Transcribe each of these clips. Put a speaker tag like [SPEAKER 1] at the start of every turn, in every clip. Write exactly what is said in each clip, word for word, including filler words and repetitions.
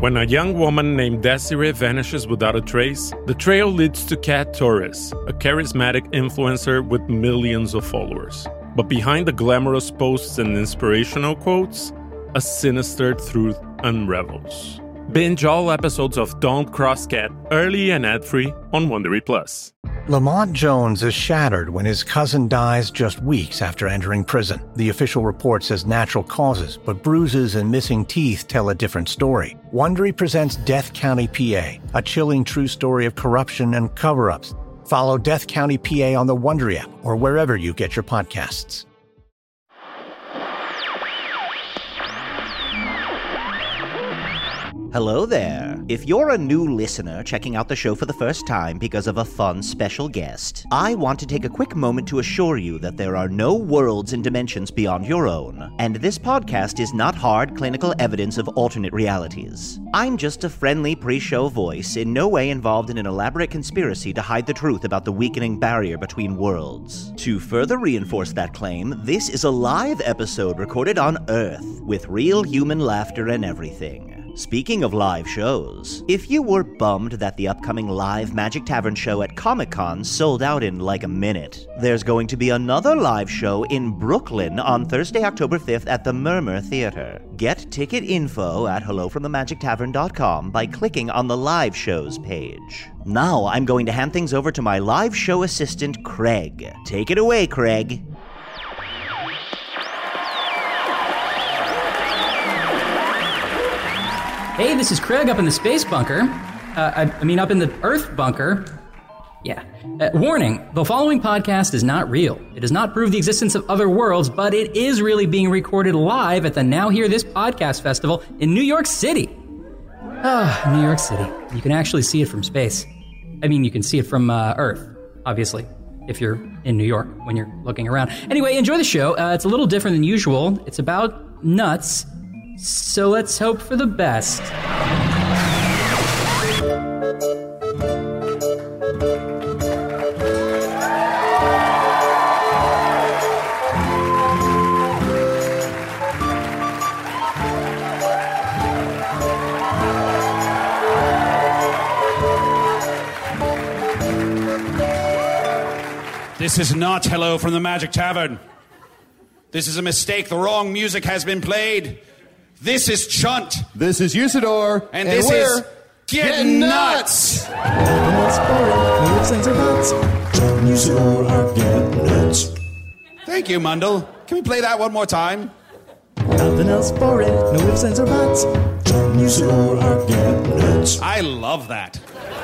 [SPEAKER 1] When a young woman named Desiree vanishes without a trace, the trail leads to Kat Torres, a charismatic influencer with millions of followers. But behind the glamorous posts and inspirational quotes, a sinister truth unravels. Binge all episodes of Don't Cross Kat early and ad-free on Wondery Plus.
[SPEAKER 2] Lamont Jones is shattered when his cousin dies just weeks after entering prison. The official report says natural causes, but bruises and missing teeth tell a different story. Wondery presents Death County, P A, a chilling true story of corruption and cover-ups. Follow Death County, P A on the Wondery app or wherever you get your podcasts.
[SPEAKER 3] Hello there. If you're a new listener checking out the show for the first time because of a fun special guest, I want to take a quick moment to assure you that there are no worlds and dimensions beyond your own, and this podcast is not hard clinical evidence of alternate realities. I'm just a friendly pre-show voice, in no way involved in an elaborate conspiracy to hide the truth about the weakening barrier between worlds. To further reinforce that claim, this is a live episode recorded on Earth, with real human laughter and everything. Speaking of live shows, if you were bummed that the upcoming live Magic Tavern show at Comic-Con sold out in like a minute, there's going to be another live show in Brooklyn on Thursday, October fifth at the Murmur Theater. Get ticket info at hello from the magic tavern dot com by clicking on the live shows page. Now I'm going to hand things over to my live show assistant, Craig. Take it away, Craig.
[SPEAKER 4] Hey, this is Craig up in the space bunker. Uh, I, I mean, up in the Earth bunker. Yeah. Uh, warning, the following podcast is not real. It does not prove the existence of other worlds, but it is really being recorded live at the Now Hear This Podcast Festival in New York City. Ah, New York City. You can actually see it from space. I mean, you can see it from uh, Earth, obviously, if you're in New York when you're looking around. Anyway, enjoy the show. Uh, it's a little different than usual. It's about nuts. So let's hope for the best.
[SPEAKER 5] This is not Hello from the Magic Tavern. This is a mistake. The wrong music has been played. This is Chunt.
[SPEAKER 6] This is Usador.
[SPEAKER 5] And,
[SPEAKER 6] and
[SPEAKER 5] this
[SPEAKER 6] we're
[SPEAKER 5] is Getting Nuts. Thank you, Mundell. Can we play that one more time?
[SPEAKER 7] Nothing else for it. No ifs, ands, or buts. Usador are Getting Nuts.
[SPEAKER 5] I love that.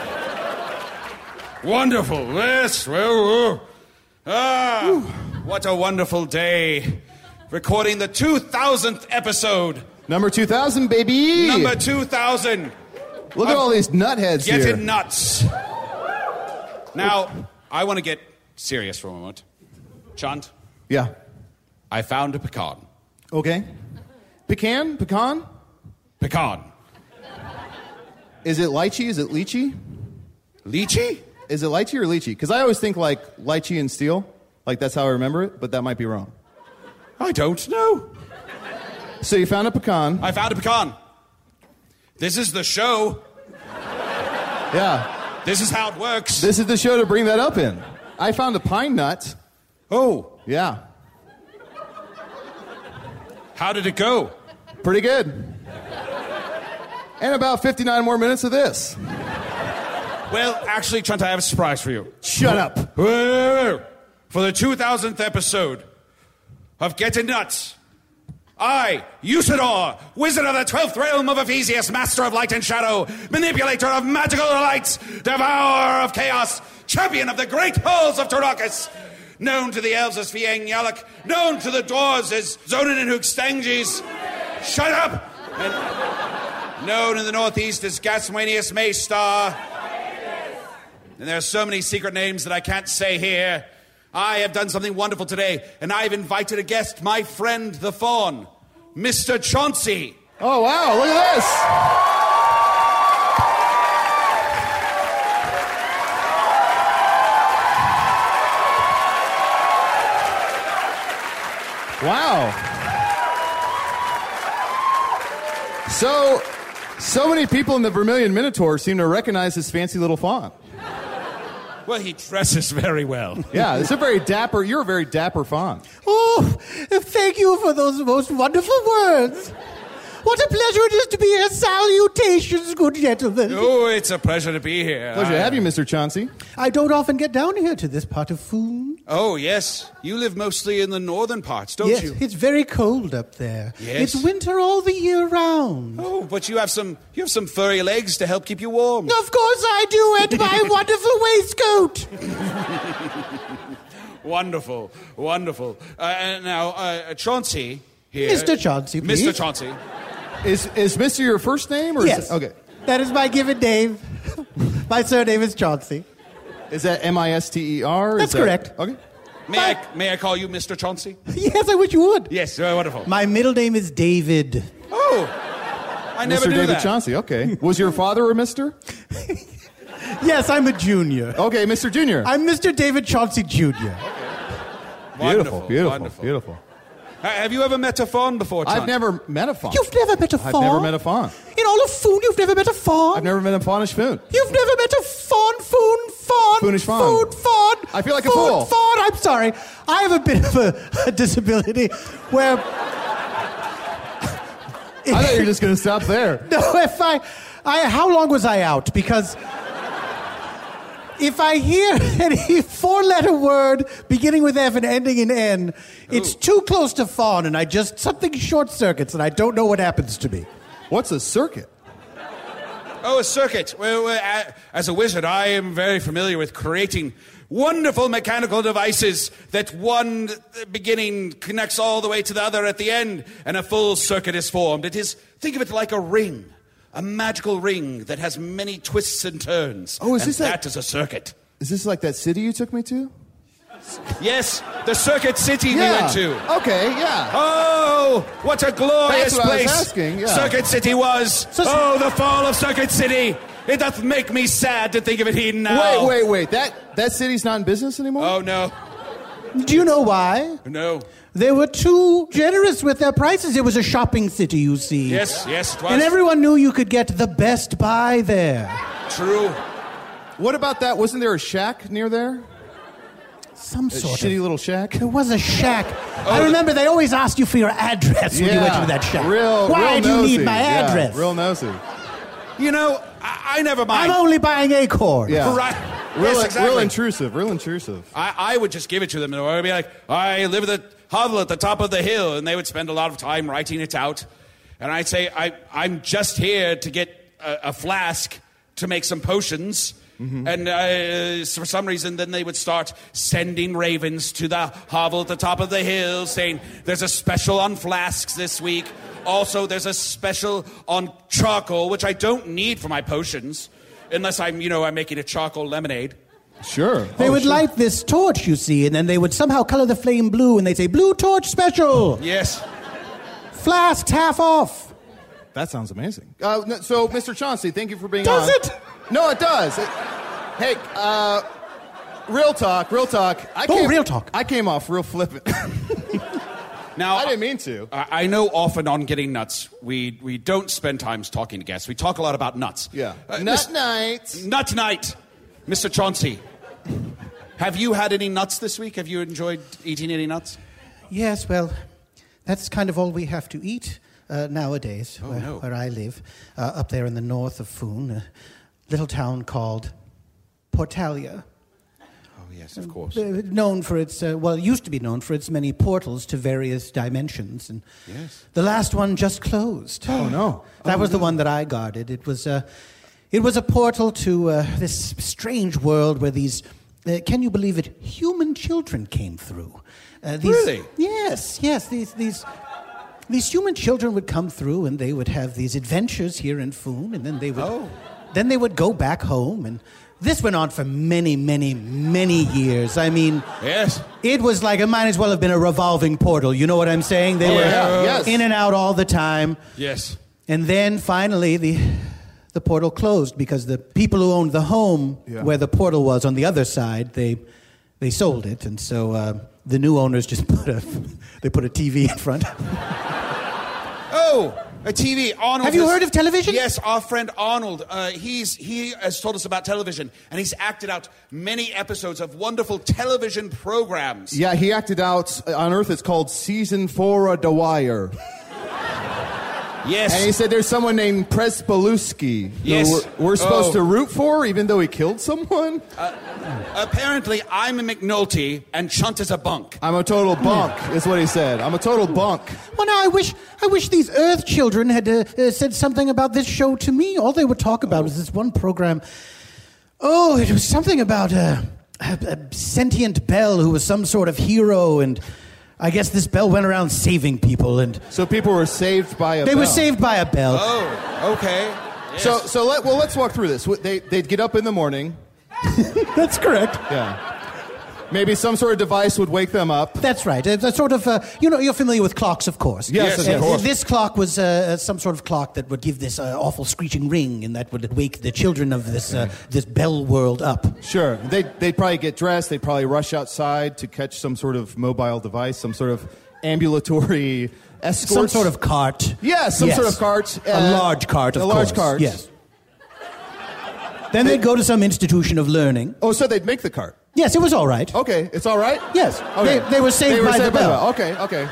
[SPEAKER 5] Wonderful. Yes. Well, ah, what a wonderful day. Recording the two thousandth episode.
[SPEAKER 6] Number two thousand, baby!
[SPEAKER 5] Number two thousand.
[SPEAKER 6] Look at all these nutheads
[SPEAKER 5] Getting
[SPEAKER 6] here.
[SPEAKER 5] Nuts. Now, I want to get serious for a moment. Chunt?
[SPEAKER 6] Yeah.
[SPEAKER 5] I found a pecan.
[SPEAKER 6] Okay. Pecan? Pecan?
[SPEAKER 5] Pecan.
[SPEAKER 6] Is it lychee? Is it lychee?
[SPEAKER 5] Lychee?
[SPEAKER 6] Is it lychee or lychee? Because I always think like lychee and steel. Like that's how I remember it, but that might be wrong.
[SPEAKER 5] I don't know.
[SPEAKER 6] So you found a pecan.
[SPEAKER 5] I found a pecan. This is the show.
[SPEAKER 6] Yeah.
[SPEAKER 5] This is how it works.
[SPEAKER 6] This is the show to bring that up in. I found a pine nut.
[SPEAKER 5] Oh.
[SPEAKER 6] Yeah.
[SPEAKER 5] How did it go?
[SPEAKER 6] Pretty good. And about fifty-nine more minutes of this.
[SPEAKER 5] Well, actually, Trent, I have a surprise for you.
[SPEAKER 6] Shut up.
[SPEAKER 5] For the two thousandth episode of Getting Nuts, I, Usador, wizard of the twelfth realm of Ephesius, master of light and shadow, manipulator of magical lights, devourer of chaos, champion of the great halls of Tarakis, known to the elves as Fiang Yalak, known to the dwarves as Zonin and Hookstangis, shut up, and known in the northeast as Gaswanius Maystar. And there are so many secret names that I can't say here. I have done something wonderful today, and I've invited a guest, my friend the Faun, Mister Chauncey.
[SPEAKER 6] Oh, wow, look at this. Wow. So, So many people in the Vermilion Minotaur seem to recognize this fancy little fawn.
[SPEAKER 5] Well, he dresses very well.
[SPEAKER 6] Yeah, it's a very dapper, you're a very dapper fawn.
[SPEAKER 8] Oh, thank you for those most wonderful words. What a pleasure it is to be here. Salutations, good gentlemen.
[SPEAKER 5] Oh, it's a pleasure to be here.
[SPEAKER 6] Pleasure to
[SPEAKER 5] I-
[SPEAKER 6] have you, Mister Chauncey.
[SPEAKER 8] I don't often get down here to this part of Foon.
[SPEAKER 5] Oh, yes. You live mostly in the northern parts, don't
[SPEAKER 8] yes,
[SPEAKER 5] you?
[SPEAKER 8] it's very cold up there.
[SPEAKER 5] Yes.
[SPEAKER 8] It's winter all the year round.
[SPEAKER 5] Oh, but you have some you have some furry legs to help keep you warm.
[SPEAKER 8] Of course I do, and my wonderful waistcoat.
[SPEAKER 5] Wonderful, wonderful. Uh, and now, uh, Chauncey here.
[SPEAKER 8] Mister Chauncey, please.
[SPEAKER 5] Mister Chauncey.
[SPEAKER 6] Is is Mister your first name? Or
[SPEAKER 8] Yes.
[SPEAKER 6] Is it, okay.
[SPEAKER 8] That is my given name. My surname is Chauncey.
[SPEAKER 6] Is that M I S T E R?
[SPEAKER 8] That's
[SPEAKER 6] Is that-
[SPEAKER 8] correct.
[SPEAKER 6] Okay.
[SPEAKER 5] May I may I call you Mister Chauncey?
[SPEAKER 8] Yes, I wish you would.
[SPEAKER 5] Yes, uh, wonderful.
[SPEAKER 8] My middle name is David.
[SPEAKER 5] Oh, I never
[SPEAKER 6] Mister
[SPEAKER 5] knew
[SPEAKER 6] David
[SPEAKER 5] that.
[SPEAKER 6] Chauncey, okay. Was your father a Mister?
[SPEAKER 8] Yes, I'm a junior.
[SPEAKER 6] Okay, Mister Junior.
[SPEAKER 8] I'm Mister David Chauncey Junior
[SPEAKER 6] Beautiful,
[SPEAKER 5] Wonderful,
[SPEAKER 6] beautiful,
[SPEAKER 5] wonderful.
[SPEAKER 6] beautiful.
[SPEAKER 5] Uh, have you ever met a fawn before, Chauncey?
[SPEAKER 6] I've never met a fawn.
[SPEAKER 8] You've never met a
[SPEAKER 6] I've
[SPEAKER 8] fawn?
[SPEAKER 6] never met a fawn.
[SPEAKER 8] In all of Foon, you've never met a fawn?
[SPEAKER 6] I've never met a fawnish foon.
[SPEAKER 8] You've never met a fawn, foon, fawn,
[SPEAKER 6] Foonish fawn.
[SPEAKER 8] foon, fawn.
[SPEAKER 6] I feel like a
[SPEAKER 8] foon,
[SPEAKER 6] fool.
[SPEAKER 8] Fawn, I'm sorry. I have a bit of a, a disability where...
[SPEAKER 6] I thought you were just going to stop there.
[SPEAKER 8] No, if I, I... How long was I out? Because... If I hear any four-letter word beginning with F and ending in N, it's too close to fawn, and I just... Something short-circuits, and I don't know what happens to me.
[SPEAKER 6] What's a circuit?
[SPEAKER 5] Oh, a circuit. Well, well, uh, as a wizard, I am very familiar with creating wonderful mechanical devices that one beginning connects all the way to the other at the end, and a full circuit is formed. It is, think of it like a ring, a magical ring that has many twists and turns.
[SPEAKER 6] Oh, is
[SPEAKER 5] and
[SPEAKER 6] this
[SPEAKER 5] that
[SPEAKER 6] like-
[SPEAKER 5] is a circuit.
[SPEAKER 6] Is this like that city you took me to?
[SPEAKER 5] Yes, the Circuit City we went to.
[SPEAKER 6] Okay, yeah.
[SPEAKER 5] Oh, what a glorious
[SPEAKER 6] That's what I was
[SPEAKER 5] place
[SPEAKER 6] asking, yeah.
[SPEAKER 5] Circuit City was.
[SPEAKER 8] So-
[SPEAKER 5] oh, the fall of Circuit City. It doth make me sad to think of it even now.
[SPEAKER 6] Wait, wait, wait. That that city's not in business anymore?
[SPEAKER 5] Oh, no.
[SPEAKER 8] Do you know why?
[SPEAKER 5] No.
[SPEAKER 8] They were too generous with their prices. It was a shopping city, you see.
[SPEAKER 5] Yes, yes, it was.
[SPEAKER 8] And everyone knew you could get the best buy there.
[SPEAKER 5] True.
[SPEAKER 6] What about that? Wasn't there a shack near there?
[SPEAKER 8] Some
[SPEAKER 6] A
[SPEAKER 8] sort
[SPEAKER 6] shitty
[SPEAKER 8] of...
[SPEAKER 6] little shack?
[SPEAKER 8] There was a shack. I remember they always asked you for your address when you went to that shack.
[SPEAKER 6] Real,
[SPEAKER 8] Why
[SPEAKER 6] real
[SPEAKER 8] do you
[SPEAKER 6] nosy.
[SPEAKER 8] need my
[SPEAKER 6] Yeah,
[SPEAKER 8] address?
[SPEAKER 6] real nosy.
[SPEAKER 5] You know, I, I never mind.
[SPEAKER 8] I'm only buying acorns.
[SPEAKER 6] Yeah.
[SPEAKER 5] Right.
[SPEAKER 6] Real,
[SPEAKER 5] yes, exactly.
[SPEAKER 6] real intrusive, real intrusive.
[SPEAKER 5] I, I would just give it to them, and I would be like, I live at the hovel at the top of the hill, and they would spend a lot of time writing it out. And I'd say, I, I'm just here to get a, a flask to make some potions. Mm-hmm. And uh, for some reason, then they would start sending ravens to the hovel at the top of the hill, saying, there's a special on flasks this week. Also, there's a special on charcoal, which I don't need for my potions, unless I'm, you know, I'm making a charcoal lemonade.
[SPEAKER 6] Sure.
[SPEAKER 8] They
[SPEAKER 6] Oh,
[SPEAKER 8] would
[SPEAKER 6] sure.
[SPEAKER 8] light this torch, you see, and then they would somehow color the flame blue, and they'd say, blue torch special.
[SPEAKER 5] Yes.
[SPEAKER 8] Flasks half off.
[SPEAKER 6] That sounds amazing. Uh, no, so, Mister Chauncey, thank you for being
[SPEAKER 8] Does
[SPEAKER 6] on.
[SPEAKER 8] it?
[SPEAKER 6] No, it does. It- hey, uh, real talk, real talk. I
[SPEAKER 8] Oh,
[SPEAKER 6] came,
[SPEAKER 8] real talk.
[SPEAKER 6] I came off real flippant.
[SPEAKER 5] Now,
[SPEAKER 6] I didn't mean to.
[SPEAKER 5] I I know often on Getting Nuts, we, we don't spend time talking to guests. We talk a lot about nuts.
[SPEAKER 6] Yeah.
[SPEAKER 5] Uh,
[SPEAKER 6] Nut
[SPEAKER 5] Mis-
[SPEAKER 6] night.
[SPEAKER 5] Nut night. Mister Chauncey, have you had any nuts this week? Have you enjoyed eating any nuts?
[SPEAKER 8] Yes, well, that's kind of all we have to eat uh, nowadays,
[SPEAKER 5] Oh,
[SPEAKER 8] where,
[SPEAKER 5] no.
[SPEAKER 8] where I live, uh, up there in the north of Foon, a little town called Portalia.
[SPEAKER 5] Oh, yes, of course.
[SPEAKER 8] Uh, known for its, uh, well, it used to be known for its many portals to various dimensions. And
[SPEAKER 5] Yes.
[SPEAKER 8] the last one just closed.
[SPEAKER 6] Oh, no.
[SPEAKER 8] That
[SPEAKER 6] Oh,
[SPEAKER 8] was the
[SPEAKER 6] no.
[SPEAKER 8] one that I guarded. It was, uh, it was a portal to uh, this strange world where these, uh, can you believe it, human children came through. Uh, these,
[SPEAKER 5] Really?
[SPEAKER 8] Yes, yes. These, these, these human children would come through and they would have these adventures here in Foon, and then they would,
[SPEAKER 5] Oh.
[SPEAKER 8] then they would go back home. And this went on for many, many, many years. I mean,
[SPEAKER 5] Yes.
[SPEAKER 8] it was like, it might as well have been a revolving portal. You know what I'm saying? They were
[SPEAKER 6] yeah, yes.
[SPEAKER 8] in and out all the time.
[SPEAKER 5] Yes.
[SPEAKER 8] And then finally, the the portal closed because the people who owned the home
[SPEAKER 6] Yeah.
[SPEAKER 8] where the portal was on the other side, they they sold it, and so uh, the new owners just put a they put a T V in front.
[SPEAKER 5] Oh, A T V. Arnold.
[SPEAKER 8] Have you
[SPEAKER 5] has-
[SPEAKER 8] heard of television?
[SPEAKER 5] Yes, our friend Arnold. Uh, he's he has told us about television, and he's acted out many episodes of wonderful television programs.
[SPEAKER 6] Yeah, he acted out on Earth. It's called Season Four of The Wire.
[SPEAKER 5] Yes.
[SPEAKER 6] And he said there's someone named Prespaluski
[SPEAKER 5] Yes.
[SPEAKER 6] who we're, we're supposed
[SPEAKER 5] Oh.
[SPEAKER 6] to root for, even though he killed someone.
[SPEAKER 5] Uh, apparently, I'm a McNulty, and Chunt is a bunk.
[SPEAKER 6] I'm a total bunk, is what he said. I'm a total bunk.
[SPEAKER 8] Well, now I wish I wish these Earth children had uh, uh, said something about this show to me. All they would talk about was this one program. Oh, it was something about uh, a, a sentient bell who was some sort of hero, and I guess this bell went around saving people, and
[SPEAKER 6] So people were saved by a
[SPEAKER 8] they
[SPEAKER 6] bell.
[SPEAKER 8] were saved by a bell.
[SPEAKER 5] Oh, okay. Yes.
[SPEAKER 6] So, so let, well, let's walk through this. They, they'd get up in the morning.
[SPEAKER 8] That's correct.
[SPEAKER 6] Yeah. Maybe some sort of device would wake them up.
[SPEAKER 8] That's right. It's a sort of, uh, you know, you're familiar with clocks, of course.
[SPEAKER 6] Yes,
[SPEAKER 5] Yes,
[SPEAKER 6] of
[SPEAKER 8] Uh,
[SPEAKER 6] course.
[SPEAKER 8] This clock was uh, some sort of clock that would give this uh, awful screeching ring, and that would wake the children of this uh, this bell world up.
[SPEAKER 6] Sure. They'd, they'd probably get dressed. They'd probably rush outside to catch some sort of mobile device, some sort of ambulatory escort.
[SPEAKER 8] Some sort of cart.
[SPEAKER 6] Yeah, some
[SPEAKER 8] Yes.
[SPEAKER 6] sort of cart.
[SPEAKER 8] A
[SPEAKER 6] uh,
[SPEAKER 8] large cart, of
[SPEAKER 6] A large
[SPEAKER 8] course.
[SPEAKER 6] cart.
[SPEAKER 8] Yes. Then they'd go to some institution of learning.
[SPEAKER 6] Oh, so they'd make the cart.
[SPEAKER 8] Yes, it was all right.
[SPEAKER 6] Okay, it's all right?
[SPEAKER 8] Yes,
[SPEAKER 6] Okay.
[SPEAKER 8] they, they were saved by the bell.
[SPEAKER 6] Okay, okay.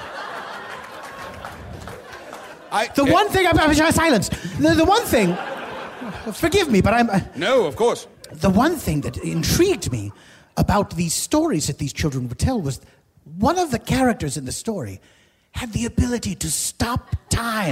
[SPEAKER 5] I,
[SPEAKER 8] The
[SPEAKER 5] eh,
[SPEAKER 8] one thing, I'm, I'm silence. The, the one thing, forgive me, but I'm, I,
[SPEAKER 5] No, of course.
[SPEAKER 8] the one thing that intrigued me about these stories that these children would tell was one of the characters in the story had the ability to stop time.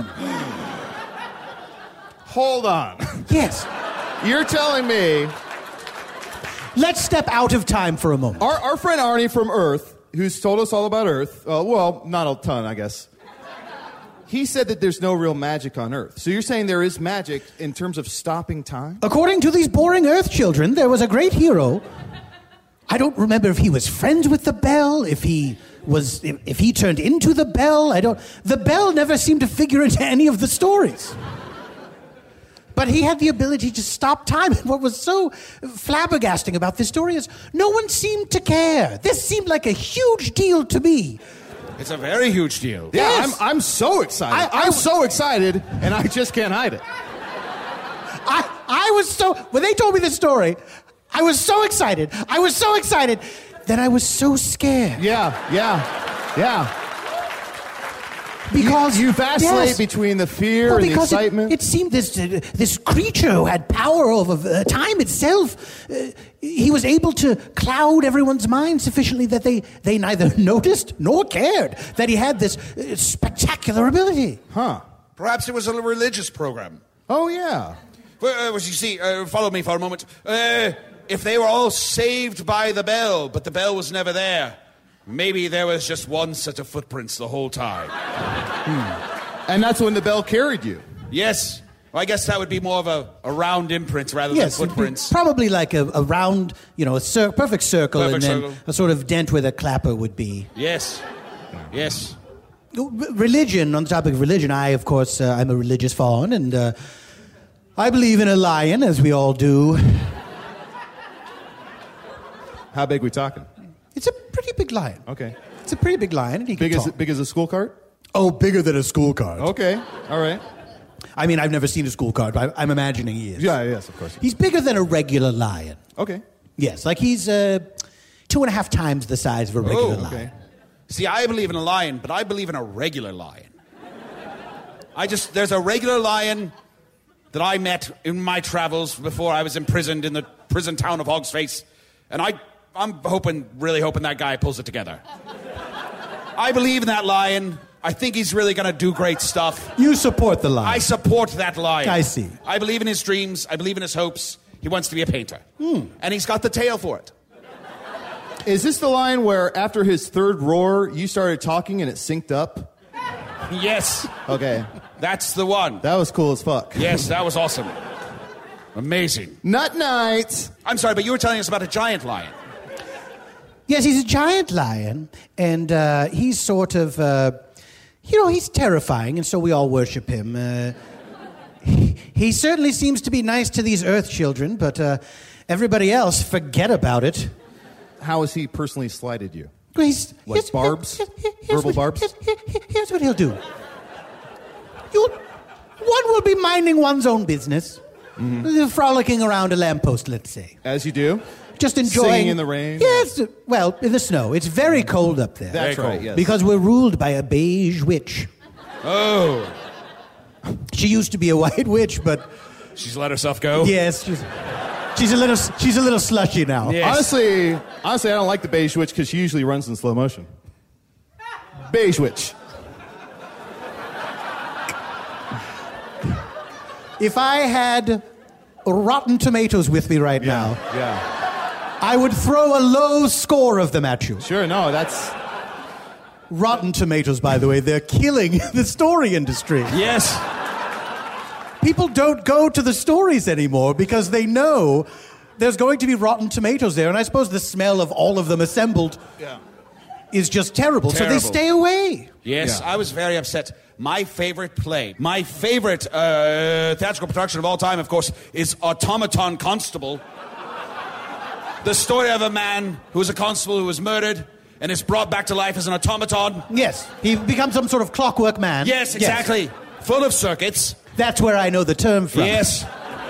[SPEAKER 6] Hold on.
[SPEAKER 8] Yes.
[SPEAKER 6] You're telling me
[SPEAKER 8] Let's step out of time for a moment.
[SPEAKER 6] our, our friend Arnie from Earth, who's told us all about Earth, uh, well, not a ton, I guess. He said that there's no real magic on Earth. So you're saying there is magic in terms of stopping time?
[SPEAKER 8] According to these boring Earth children, there was a great hero. I don't remember if he was friends with the bell, if he was, if, if he turned into the bell. I don't. The bell never seemed to figure into any of the stories. But he had the ability to stop time. And what was so flabbergasting about this story is no one seemed to care. This seemed like a huge deal to me.
[SPEAKER 5] It's a very huge deal.
[SPEAKER 6] Yeah,
[SPEAKER 8] Yes.
[SPEAKER 6] I'm, I'm so excited.
[SPEAKER 8] I- I-
[SPEAKER 6] I'm so excited, and I just can't hide it.
[SPEAKER 8] I, I was so, when they told me this story, I was so excited. I was so excited that I was so scared.
[SPEAKER 6] Yeah, yeah, yeah.
[SPEAKER 8] Because
[SPEAKER 6] You, you vacillate
[SPEAKER 8] yes.
[SPEAKER 6] between the fear
[SPEAKER 8] Well,
[SPEAKER 6] and the
[SPEAKER 8] because it-
[SPEAKER 6] excitement.
[SPEAKER 8] It, seemed this uh, this creature who had power over uh, time itself. Uh, he was able to cloud everyone's mind sufficiently that they, they neither noticed nor cared that he had this uh, spectacular ability.
[SPEAKER 6] Huh.
[SPEAKER 5] Perhaps it was a religious program.
[SPEAKER 6] Oh, yeah.
[SPEAKER 5] Well, uh, you see, uh, follow me for a moment. Uh, if they were all saved by the bell, but the bell was never there, maybe there was just one set of footprints the whole time.
[SPEAKER 6] And that's when the bell carried you.
[SPEAKER 5] Yes. Well, I guess that would be more of a, a round imprint rather
[SPEAKER 8] Yes,
[SPEAKER 5] than footprints.
[SPEAKER 8] probably like a, a round, you know, a cir- perfect circle,
[SPEAKER 5] Perfect
[SPEAKER 8] and then
[SPEAKER 5] circle.
[SPEAKER 8] a sort of dent where the clapper would be.
[SPEAKER 5] Yes. Yes.
[SPEAKER 8] R- Religion, on the topic of religion, I, of course, uh, I'm a religious fawn, and uh, I believe in a lion, as we all do.
[SPEAKER 6] How big we talking?
[SPEAKER 8] It's a pretty big lion.
[SPEAKER 6] Okay.
[SPEAKER 8] It's a pretty big lion, and he
[SPEAKER 6] Big
[SPEAKER 8] can
[SPEAKER 6] as
[SPEAKER 8] talk.
[SPEAKER 6] big as a school cart?
[SPEAKER 8] Oh, bigger than a school cart.
[SPEAKER 6] Okay. All right.
[SPEAKER 8] I mean, I've never seen a school cart, but I, I'm imagining he is.
[SPEAKER 6] Yeah, yes, of course.
[SPEAKER 8] He's bigger than a regular lion.
[SPEAKER 6] Okay.
[SPEAKER 8] Yes, like he's uh, two and a half times the size of a regular
[SPEAKER 5] Oh,
[SPEAKER 8] lion.
[SPEAKER 6] Okay.
[SPEAKER 5] See, I believe in a lion, but I believe in a regular lion. I just, there's a regular lion that I met in my travels before I was imprisoned in the prison town of Hog's Face. And I, I'm hoping, really hoping that guy pulls it together. I believe in that lion. I think he's really going to do great stuff.
[SPEAKER 8] You support the lion.
[SPEAKER 5] I support that lion.
[SPEAKER 8] I see.
[SPEAKER 5] I believe in his dreams. I believe in his hopes. He wants to be a painter. And he's got the tail for it.
[SPEAKER 6] Is this the line where after his third roar, you started talking and it synced up?
[SPEAKER 5] Yes,
[SPEAKER 6] Okay.
[SPEAKER 5] that's the one.
[SPEAKER 6] That was cool as fuck.
[SPEAKER 5] Yes, that was awesome. Amazing.
[SPEAKER 6] Nut night.
[SPEAKER 5] I'm sorry, but you were telling us about a giant lion.
[SPEAKER 8] Yes, he's a giant lion, and uh, he's sort of, uh, you know, he's terrifying, and so we all worship him. Uh, he, he certainly seems to be nice to these Earth children, but uh, everybody else, forget about it.
[SPEAKER 6] How has he personally slighted you?
[SPEAKER 8] Well, He's,
[SPEAKER 6] Like
[SPEAKER 8] here's-
[SPEAKER 6] barbs?
[SPEAKER 8] here- here- here's
[SPEAKER 6] Verbal
[SPEAKER 8] what-
[SPEAKER 6] barbs?
[SPEAKER 8] here- here- Here's what he'll do. You'll, one will be minding one's own business. Mm-hmm. Frolicking around a lamppost, let's say.
[SPEAKER 6] As you do.
[SPEAKER 8] Just enjoying...
[SPEAKER 6] Singing in the rain.
[SPEAKER 8] Yes, well, in the snow. It's very cold up there.
[SPEAKER 6] That's right, yes.
[SPEAKER 8] Because we're ruled by a beige witch.
[SPEAKER 5] Oh.
[SPEAKER 8] She used to be a white witch, but...
[SPEAKER 5] She's let herself go?
[SPEAKER 8] Yes, she's... She's a little, she's a little slushy now.
[SPEAKER 6] Yes. Honestly, honestly, I don't like the beige witch because she usually runs in slow motion. Beige witch.
[SPEAKER 8] If I had Rotten Tomatoes with me right
[SPEAKER 6] yeah,
[SPEAKER 8] now,
[SPEAKER 6] yeah,
[SPEAKER 8] I would throw a low score of them at you.
[SPEAKER 6] Sure, no, that's...
[SPEAKER 8] Rotten Tomatoes, by the way, they're killing the story industry.
[SPEAKER 5] Yes.
[SPEAKER 8] People don't go to the stories anymore because they know there's going to be Rotten Tomatoes there, and I suppose the smell of all of them assembled
[SPEAKER 6] yeah.
[SPEAKER 8] is just terrible,
[SPEAKER 5] terrible.
[SPEAKER 8] So they stay away.
[SPEAKER 5] Yes,
[SPEAKER 6] yeah.
[SPEAKER 5] I was very upset. My favorite play, my favorite uh, theatrical production of all time, of course, is Automaton Constable. The story of a man who was a constable who was murdered and is brought back to life as an automaton.
[SPEAKER 8] Yes, he becomes some sort of clockwork man.
[SPEAKER 5] Yes, exactly. Yes. Full of circuits.
[SPEAKER 8] That's where I know the term from.
[SPEAKER 5] Yes.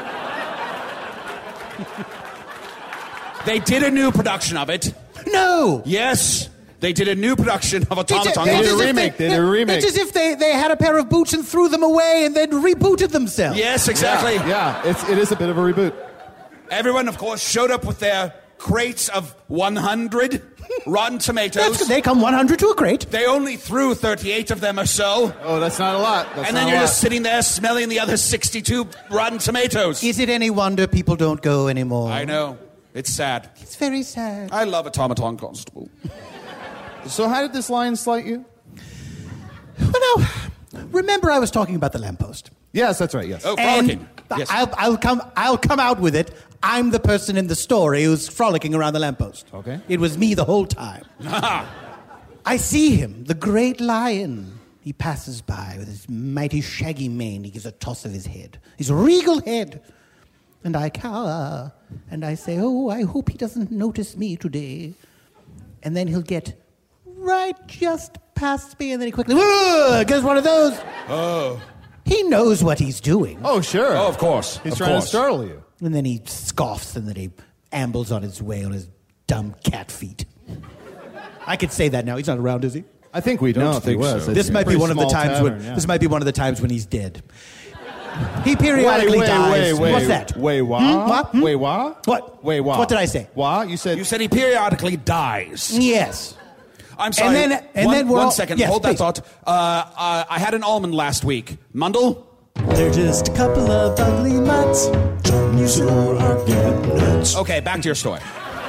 [SPEAKER 5] They did a new production of it.
[SPEAKER 8] No!
[SPEAKER 5] Yes. They did a new production of Automaton.
[SPEAKER 6] They did a remake. They did a remake.
[SPEAKER 8] It's as if they, they had a pair of boots and threw them away and then rebooted themselves.
[SPEAKER 5] Yes, exactly.
[SPEAKER 6] Yeah, yeah. It's, it is a bit of a reboot.
[SPEAKER 5] Everyone, of course, showed up with their crates of one hundred Rotten Tomatoes.
[SPEAKER 8] That's good. They come one hundred to a crate.
[SPEAKER 5] They only threw thirty-eight of them or so.
[SPEAKER 6] Oh, that's not a lot. That's
[SPEAKER 5] and
[SPEAKER 6] not
[SPEAKER 5] then
[SPEAKER 6] a
[SPEAKER 5] you're
[SPEAKER 6] lot.
[SPEAKER 5] just sitting there smelling the other sixty-two Rotten Tomatoes.
[SPEAKER 8] Is it any wonder people don't go anymore?
[SPEAKER 5] I know. It's sad.
[SPEAKER 8] It's very sad.
[SPEAKER 5] I love Automaton Constable.
[SPEAKER 6] So how did this lion slight you?
[SPEAKER 8] Well, now, remember I was talking about the lamppost.
[SPEAKER 6] Yes, that's right, yes.
[SPEAKER 5] Oh, frolicking.
[SPEAKER 8] And
[SPEAKER 5] yes.
[SPEAKER 8] I'll, I'll, come, I'll come out with it. I'm the person in the story who's frolicking around the lamppost.
[SPEAKER 6] Okay.
[SPEAKER 8] It was me the whole time. I see him, the great lion. He passes by with his mighty shaggy mane. He gives a toss of his head, his regal head. And I cower, and I say, oh, I hope he doesn't notice me today. And then he'll get right just past me, and then he quickly, whoa, gets one of those.
[SPEAKER 5] Oh.
[SPEAKER 8] He knows what he's doing.
[SPEAKER 6] Oh, sure.
[SPEAKER 5] Oh, of course.
[SPEAKER 6] He's
[SPEAKER 5] of
[SPEAKER 6] trying
[SPEAKER 5] course.
[SPEAKER 6] to startle you.
[SPEAKER 8] And then he scoffs, and then he ambles on his way on his dumb cat feet. I could say that now. He's not around, is he?
[SPEAKER 6] I think we don't
[SPEAKER 5] No,
[SPEAKER 6] think
[SPEAKER 5] think
[SPEAKER 6] he was.
[SPEAKER 5] so.
[SPEAKER 6] It's
[SPEAKER 8] This
[SPEAKER 6] a
[SPEAKER 8] might be
[SPEAKER 6] pretty
[SPEAKER 8] one of the
[SPEAKER 6] small
[SPEAKER 8] times
[SPEAKER 6] tavern,
[SPEAKER 8] when
[SPEAKER 6] yeah.
[SPEAKER 8] this might be one of the times when he's dead. He periodically
[SPEAKER 6] wait, wait,
[SPEAKER 8] dies.
[SPEAKER 6] Wait, wait,
[SPEAKER 8] What's that?
[SPEAKER 6] Wait, what?
[SPEAKER 8] Hmm? What? Hmm?
[SPEAKER 6] Wait, what?
[SPEAKER 8] What?
[SPEAKER 6] Wait, what?
[SPEAKER 8] What did I say?
[SPEAKER 6] What? You said...
[SPEAKER 5] You said he periodically dies.
[SPEAKER 8] Yes.
[SPEAKER 5] I'm sorry.
[SPEAKER 8] And then- and
[SPEAKER 5] one,
[SPEAKER 8] then we're
[SPEAKER 5] one
[SPEAKER 8] all-
[SPEAKER 5] second.
[SPEAKER 8] yes,
[SPEAKER 5] Hold
[SPEAKER 8] please.
[SPEAKER 5] that thought. Uh, uh, I had an almond last week. Mundle?
[SPEAKER 7] They're just a couple of ugly mutts. Join you or get nuts.
[SPEAKER 5] Okay, back to your story.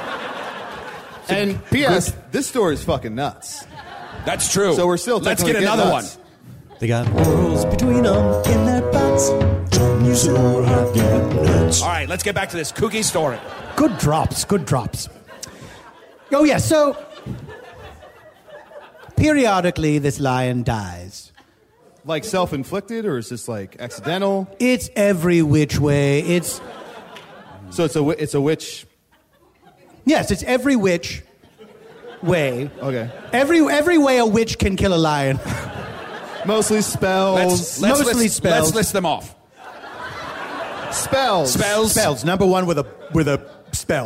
[SPEAKER 6] And P S this story is fucking nuts.
[SPEAKER 5] That's true.
[SPEAKER 6] So we're still
[SPEAKER 5] Let's get
[SPEAKER 6] technically
[SPEAKER 5] another
[SPEAKER 6] nuts.
[SPEAKER 5] one.
[SPEAKER 7] They got holes between them in their butts. Join you or get nuts.
[SPEAKER 5] All right, let's get back to this kooky story.
[SPEAKER 8] Good drops. Good drops. Oh, yeah, so periodically this lion dies.
[SPEAKER 6] Like self-inflicted, or is this like accidental?
[SPEAKER 8] It's every which way. It's...
[SPEAKER 6] So it's a wi- it's a witch.
[SPEAKER 8] Yes, it's every which way.
[SPEAKER 6] Okay.
[SPEAKER 8] Every every way a witch can kill a lion.
[SPEAKER 6] Mostly spells.
[SPEAKER 5] Let's, let's,
[SPEAKER 8] Mostly
[SPEAKER 5] list,
[SPEAKER 8] spells.
[SPEAKER 5] let's list them off.
[SPEAKER 6] spells.
[SPEAKER 5] Spells.
[SPEAKER 8] Spells. Number one with a with a spell.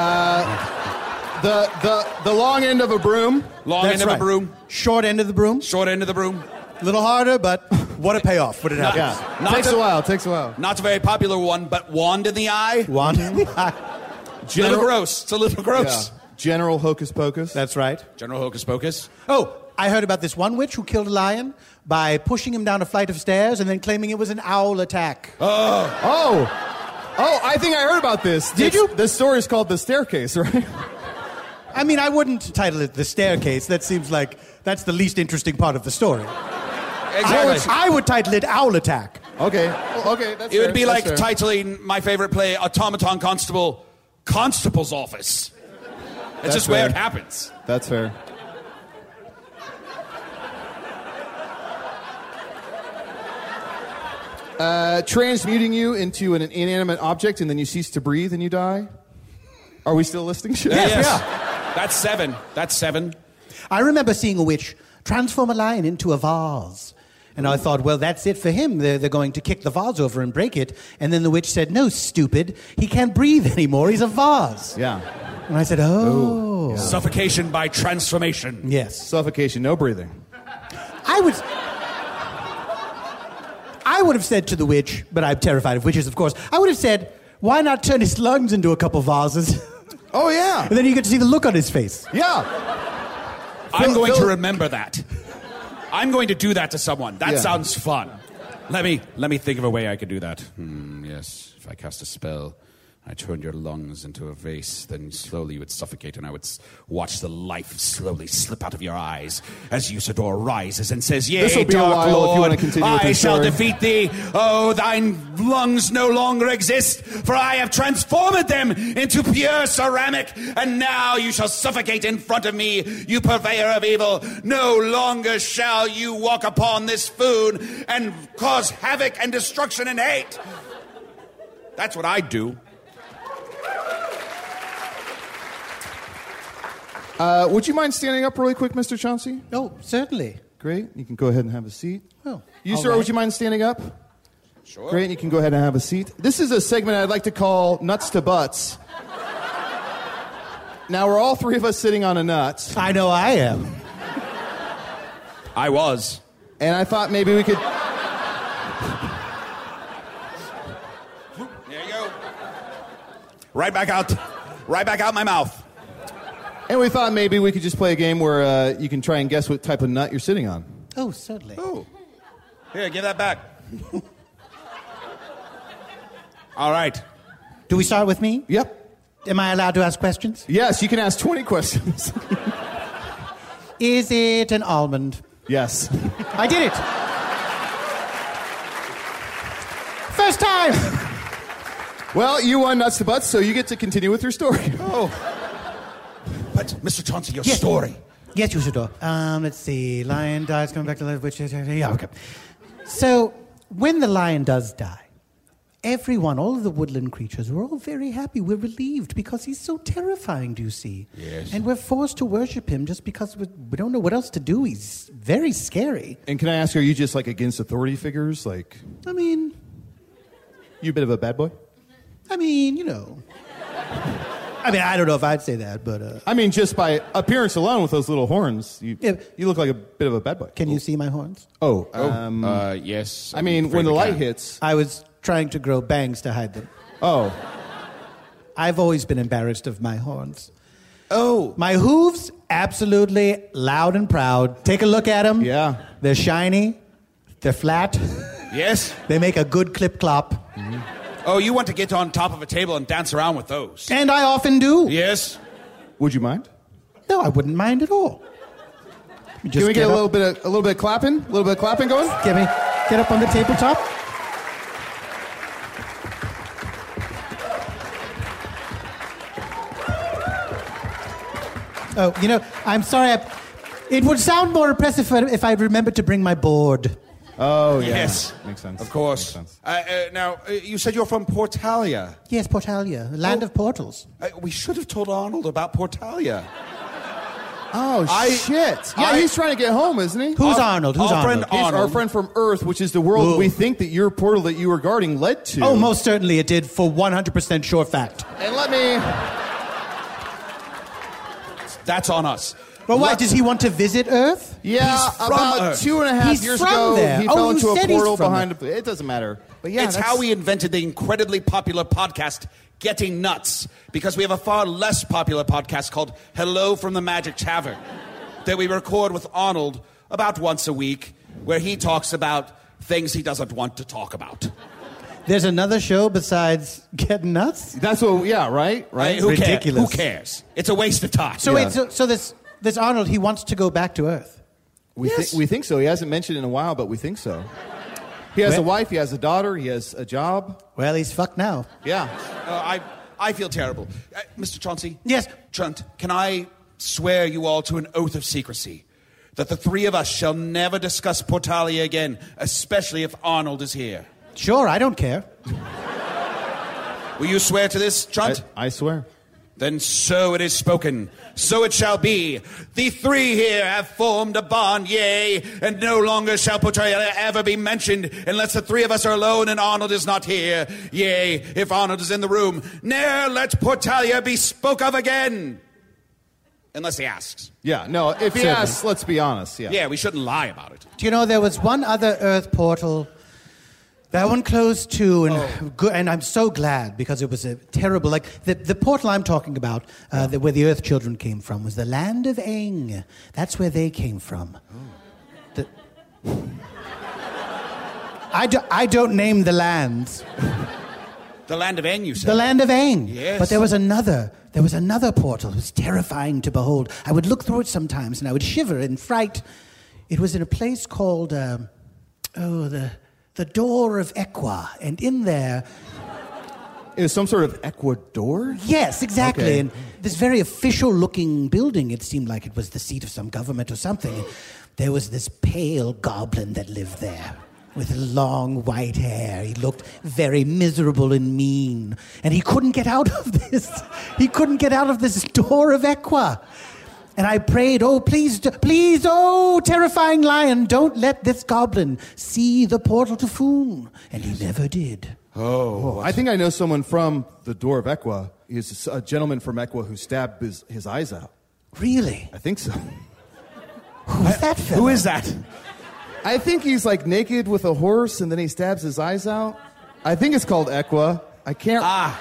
[SPEAKER 6] The the the long end of a broom.
[SPEAKER 5] Long
[SPEAKER 8] That's
[SPEAKER 5] end
[SPEAKER 8] right.
[SPEAKER 5] of a broom.
[SPEAKER 8] Short end of the broom.
[SPEAKER 5] Short end of the broom.
[SPEAKER 8] A little harder, but what a payoff when it happens.
[SPEAKER 6] Yeah.
[SPEAKER 5] Not
[SPEAKER 6] takes
[SPEAKER 5] the-
[SPEAKER 6] a while. Takes a while.
[SPEAKER 5] Not a very popular one, but wand in the eye.
[SPEAKER 8] One.
[SPEAKER 5] It's a little gross. It's a little gross.
[SPEAKER 6] Yeah. General Hocus Pocus.
[SPEAKER 8] That's right.
[SPEAKER 5] General Hocus Pocus.
[SPEAKER 8] Oh, I heard about this one witch who killed a lion by pushing him down a flight of stairs and then claiming it was an owl attack.
[SPEAKER 6] Oh. Oh, I think I heard about this.
[SPEAKER 8] Did
[SPEAKER 6] It's-
[SPEAKER 8] you?
[SPEAKER 6] This story is called The Staircase, right?
[SPEAKER 8] I mean, I wouldn't title it The Staircase. That seems like that's the least interesting part of the story. I would,
[SPEAKER 5] Exactly.
[SPEAKER 8] I would title it Owl Attack.
[SPEAKER 6] Okay. Well, okay, that's
[SPEAKER 5] It would
[SPEAKER 6] fair.
[SPEAKER 5] be like
[SPEAKER 6] That's fair.
[SPEAKER 5] titling my favorite play, Automaton Constable, Constable's Office. It's
[SPEAKER 6] That's
[SPEAKER 5] just where
[SPEAKER 6] fair.
[SPEAKER 5] it happens.
[SPEAKER 6] That's fair. Uh, transmuting you into an inanimate object and then you cease to breathe and you die? Are we still listing shit?
[SPEAKER 5] Yes.
[SPEAKER 8] yeah.
[SPEAKER 5] That's seven. That's seven.
[SPEAKER 8] I remember seeing a witch transform a lion into a vase And I thought, well, that's it for him. They're, they're going to kick the vase over and break it. And then the witch said, no, stupid. He can't breathe anymore. He's a vase.
[SPEAKER 6] Yeah.
[SPEAKER 8] And I said, oh.
[SPEAKER 6] Yeah.
[SPEAKER 5] Suffocation by transformation.
[SPEAKER 8] Yes.
[SPEAKER 6] Suffocation, no breathing.
[SPEAKER 8] I would... I would have said to the witch, but I'm terrified of witches, of course. I would have said, why not turn his lungs into a couple vases?
[SPEAKER 6] Oh, yeah.
[SPEAKER 8] And then you get to see the look on his face.
[SPEAKER 6] Yeah.
[SPEAKER 5] I'm
[SPEAKER 6] Phil-
[SPEAKER 5] going
[SPEAKER 6] Phil-
[SPEAKER 5] to remember that. I'm going to do that to someone. That
[SPEAKER 6] Yeah.
[SPEAKER 5] sounds fun. Let me let me think of a way I could do that. Hmm, yes, if I cast a spell, I turned your lungs into a vase, then slowly you would suffocate, and I would s- watch the life slowly slip out of your eyes as Usador rises and says, Yea,
[SPEAKER 6] This'll be a
[SPEAKER 5] Dark
[SPEAKER 6] while if you
[SPEAKER 5] Lord,
[SPEAKER 6] wanna continue with
[SPEAKER 5] I
[SPEAKER 6] your
[SPEAKER 5] shall
[SPEAKER 6] story."
[SPEAKER 5] defeat thee. Oh, thine lungs no longer exist, for I have transformed them into pure ceramic, and now you shall suffocate in front of me, you purveyor of evil. No longer shall you walk upon this food and cause havoc and destruction and hate. That's what I'd do.
[SPEAKER 6] Uh, would you mind standing up really quick, Mister Chauncey?
[SPEAKER 8] Oh, certainly.
[SPEAKER 6] Great. You can go ahead and have a seat.
[SPEAKER 8] Oh,
[SPEAKER 6] You,
[SPEAKER 8] all
[SPEAKER 6] sir,
[SPEAKER 8] right.
[SPEAKER 6] would you mind standing up?
[SPEAKER 5] Sure.
[SPEAKER 6] Great. You can go ahead and have a seat. This is a segment I'd like to call Nuts to Butts. Now, we're all three of us sitting on a nut,
[SPEAKER 8] I know I am.
[SPEAKER 5] I was.
[SPEAKER 6] and I thought maybe we could...
[SPEAKER 5] There you go. Right back out. Right back out my mouth.
[SPEAKER 6] And we thought maybe we could just play a game where uh, you can try and guess what type of nut you're sitting on.
[SPEAKER 8] Oh, certainly.
[SPEAKER 5] Oh. Here, give that back. All right.
[SPEAKER 8] Do we start with me?
[SPEAKER 6] Yep.
[SPEAKER 8] Am I allowed to ask questions?
[SPEAKER 6] Yes, you can ask twenty questions.
[SPEAKER 8] Is it an almond?
[SPEAKER 6] Yes.
[SPEAKER 8] I did it. First time.
[SPEAKER 6] Well, you won Nuts to Butts, so you get to continue with your story.
[SPEAKER 5] Oh. But, Mister Chauncey, your
[SPEAKER 8] Yes.
[SPEAKER 5] story.
[SPEAKER 8] Yes, Usador. Um, let's see. Lion dies, coming back to life, which is... Yeah, okay. So, when the lion does die, everyone, all of the woodland creatures, we're all very happy. We're relieved because he's so terrifying, do you see?
[SPEAKER 5] Yes.
[SPEAKER 8] And we're forced to worship him just because we, we don't know what else to do. He's very scary.
[SPEAKER 6] And can I ask, are you just like against authority figures? Like,
[SPEAKER 8] I mean,
[SPEAKER 6] you a bit of a bad boy?
[SPEAKER 8] I mean, you know. I mean, I don't know if I'd say that, but... Uh,
[SPEAKER 6] I mean, just by appearance alone with those little horns, you,
[SPEAKER 8] Yeah.
[SPEAKER 6] you look like a bit of a bad boy.
[SPEAKER 8] can you see my horns?
[SPEAKER 6] Oh,
[SPEAKER 5] Oh,
[SPEAKER 6] um,
[SPEAKER 5] uh, yes.
[SPEAKER 6] I mean,
[SPEAKER 5] I'm
[SPEAKER 6] when the
[SPEAKER 5] afraid we
[SPEAKER 6] light
[SPEAKER 5] can't.
[SPEAKER 6] hits.
[SPEAKER 8] I was trying to grow bangs to hide them.
[SPEAKER 6] Oh.
[SPEAKER 8] I've always been embarrassed of my horns.
[SPEAKER 5] Oh.
[SPEAKER 8] My hooves, absolutely loud and proud. Take a look at them.
[SPEAKER 6] Yeah.
[SPEAKER 8] They're shiny. They're flat.
[SPEAKER 5] Yes.
[SPEAKER 8] They make a good clip-clop.
[SPEAKER 5] Oh, you want to get on top of a table and dance around with those.
[SPEAKER 8] And I often do.
[SPEAKER 5] Yes.
[SPEAKER 6] Would you mind?
[SPEAKER 8] No, I wouldn't mind at all. You just
[SPEAKER 6] Can we get, a
[SPEAKER 8] up-
[SPEAKER 6] little bit of a little bit of clapping? A little bit of clapping going?
[SPEAKER 8] Get me, get up on the tabletop. Oh, you know, I'm sorry. I, it would sound more impressive if I remembered to bring my board.
[SPEAKER 6] Oh, yeah.
[SPEAKER 5] Yes.
[SPEAKER 6] Makes sense.
[SPEAKER 5] Of course.
[SPEAKER 6] Makes sense.
[SPEAKER 5] Uh, uh, now, uh, you said you're from Portalia.
[SPEAKER 8] Yes, Portalia, land
[SPEAKER 5] Oh.
[SPEAKER 8] of portals.
[SPEAKER 5] Uh, we should have told Arnold about Portalia.
[SPEAKER 6] Oh,
[SPEAKER 5] I-
[SPEAKER 6] shit. Yeah,
[SPEAKER 5] I-
[SPEAKER 6] he's trying to get home, isn't he?
[SPEAKER 8] Who's
[SPEAKER 5] Our-
[SPEAKER 8] Arnold? Who's
[SPEAKER 5] our
[SPEAKER 8] Arnold?
[SPEAKER 5] friend
[SPEAKER 6] He's our
[SPEAKER 5] Arnold.
[SPEAKER 6] friend from Earth, which is the world
[SPEAKER 8] Whoa.
[SPEAKER 6] we think that your portal that you were guarding led to.
[SPEAKER 8] Oh, most certainly it did, for one hundred percent sure fact.
[SPEAKER 6] And let me...
[SPEAKER 5] That's on us.
[SPEAKER 8] But why,
[SPEAKER 5] Let-
[SPEAKER 8] does he want to visit Earth?
[SPEAKER 6] Yeah,
[SPEAKER 5] He's from
[SPEAKER 6] about
[SPEAKER 5] Earth.
[SPEAKER 6] two and a half
[SPEAKER 8] He's
[SPEAKER 6] years
[SPEAKER 8] from
[SPEAKER 6] ago,
[SPEAKER 8] there.
[SPEAKER 6] he
[SPEAKER 8] Oh,
[SPEAKER 6] fell
[SPEAKER 8] you
[SPEAKER 6] into a
[SPEAKER 8] said he's
[SPEAKER 6] portal
[SPEAKER 8] from
[SPEAKER 6] behind a... It doesn't matter. But yeah,
[SPEAKER 5] it's
[SPEAKER 6] that's-
[SPEAKER 5] how we invented the incredibly popular podcast, Getting Nuts, because we have a far less popular podcast called Hello from the Magic Tavern that we record with Arnold about once a week, where he talks about things he doesn't want to talk about.
[SPEAKER 8] There's another show besides Getting Nuts?
[SPEAKER 6] That's what... Yeah, right? Right?
[SPEAKER 5] Hey, who
[SPEAKER 8] Ridiculous.
[SPEAKER 5] Cares? Who cares? It's a waste of time.
[SPEAKER 8] So
[SPEAKER 6] Yeah.
[SPEAKER 8] wait, so, so this, this Arnold, he wants to go back to Earth.
[SPEAKER 6] We,
[SPEAKER 5] Yes.
[SPEAKER 6] thi- we think so. He hasn't mentioned it in a while, but we think so. He has
[SPEAKER 8] Well-
[SPEAKER 6] a wife, he has a daughter, he has a job.
[SPEAKER 8] Well, he's fucked now.
[SPEAKER 6] Yeah.
[SPEAKER 5] Uh, I, I feel terrible. Uh, Mister Chauncey?
[SPEAKER 8] Yes.
[SPEAKER 5] Chunt, can I swear you all to an oath of secrecy that the three of us shall never discuss Portalia again, especially if Arnold is here?
[SPEAKER 8] Sure, I don't care.
[SPEAKER 5] Will you swear to this,
[SPEAKER 6] I,
[SPEAKER 5] Chunt?
[SPEAKER 6] I swear.
[SPEAKER 5] Then so it is spoken, so it shall be. The three here have formed a bond, yea, and no longer shall Portalia ever be mentioned unless the three of us are alone and Arnold is not here. Yea, if Arnold is in the room, ne'er let Portalia be spoke of again. Unless he asks.
[SPEAKER 6] Yeah, no, if he
[SPEAKER 8] Certainly.
[SPEAKER 6] asks, let's be honest. Yeah.
[SPEAKER 5] Yeah, we shouldn't lie about it.
[SPEAKER 8] Do you know there was one other Earth portal? That one closed too, and
[SPEAKER 6] Oh.
[SPEAKER 8] good, and I'm so glad because it was a terrible. Like the, the portal I'm talking about, uh, the, where the Earth children came from, was the land of Aang. That's where they came from. The, I, do, I don't name the lands.
[SPEAKER 5] The land of Aang, you said.
[SPEAKER 8] The land of Aang.
[SPEAKER 5] Yes.
[SPEAKER 8] But there was another. There was another portal. It was terrifying to behold. I would look through it sometimes, and I would shiver in fright. It was in a place called, um, oh, the the Door of Equa, and in there,
[SPEAKER 6] It was some sort of Ecuador?
[SPEAKER 8] yes, exactly,
[SPEAKER 6] Okay.
[SPEAKER 8] and this very official-looking building. It seemed like it was the seat of some government or something. And there was this pale goblin that lived there. With long white hair. He looked very miserable and mean. And he couldn't get out of this. He couldn't get out of this Door of Equa. And I prayed, oh, please, d- please, oh, terrifying lion, don't let this goblin see the portal to Foon. And he never did.
[SPEAKER 6] Oh, I think I know someone from the Door of Equa. He's a gentleman from Equa who stabbed his, his eyes out.
[SPEAKER 8] Really?
[SPEAKER 6] I think so.
[SPEAKER 8] Who's that fella?
[SPEAKER 5] Who is that?
[SPEAKER 6] I think he's like naked with a horse and then he stabs his eyes out. I think it's called Equa. I can't.
[SPEAKER 5] Ah.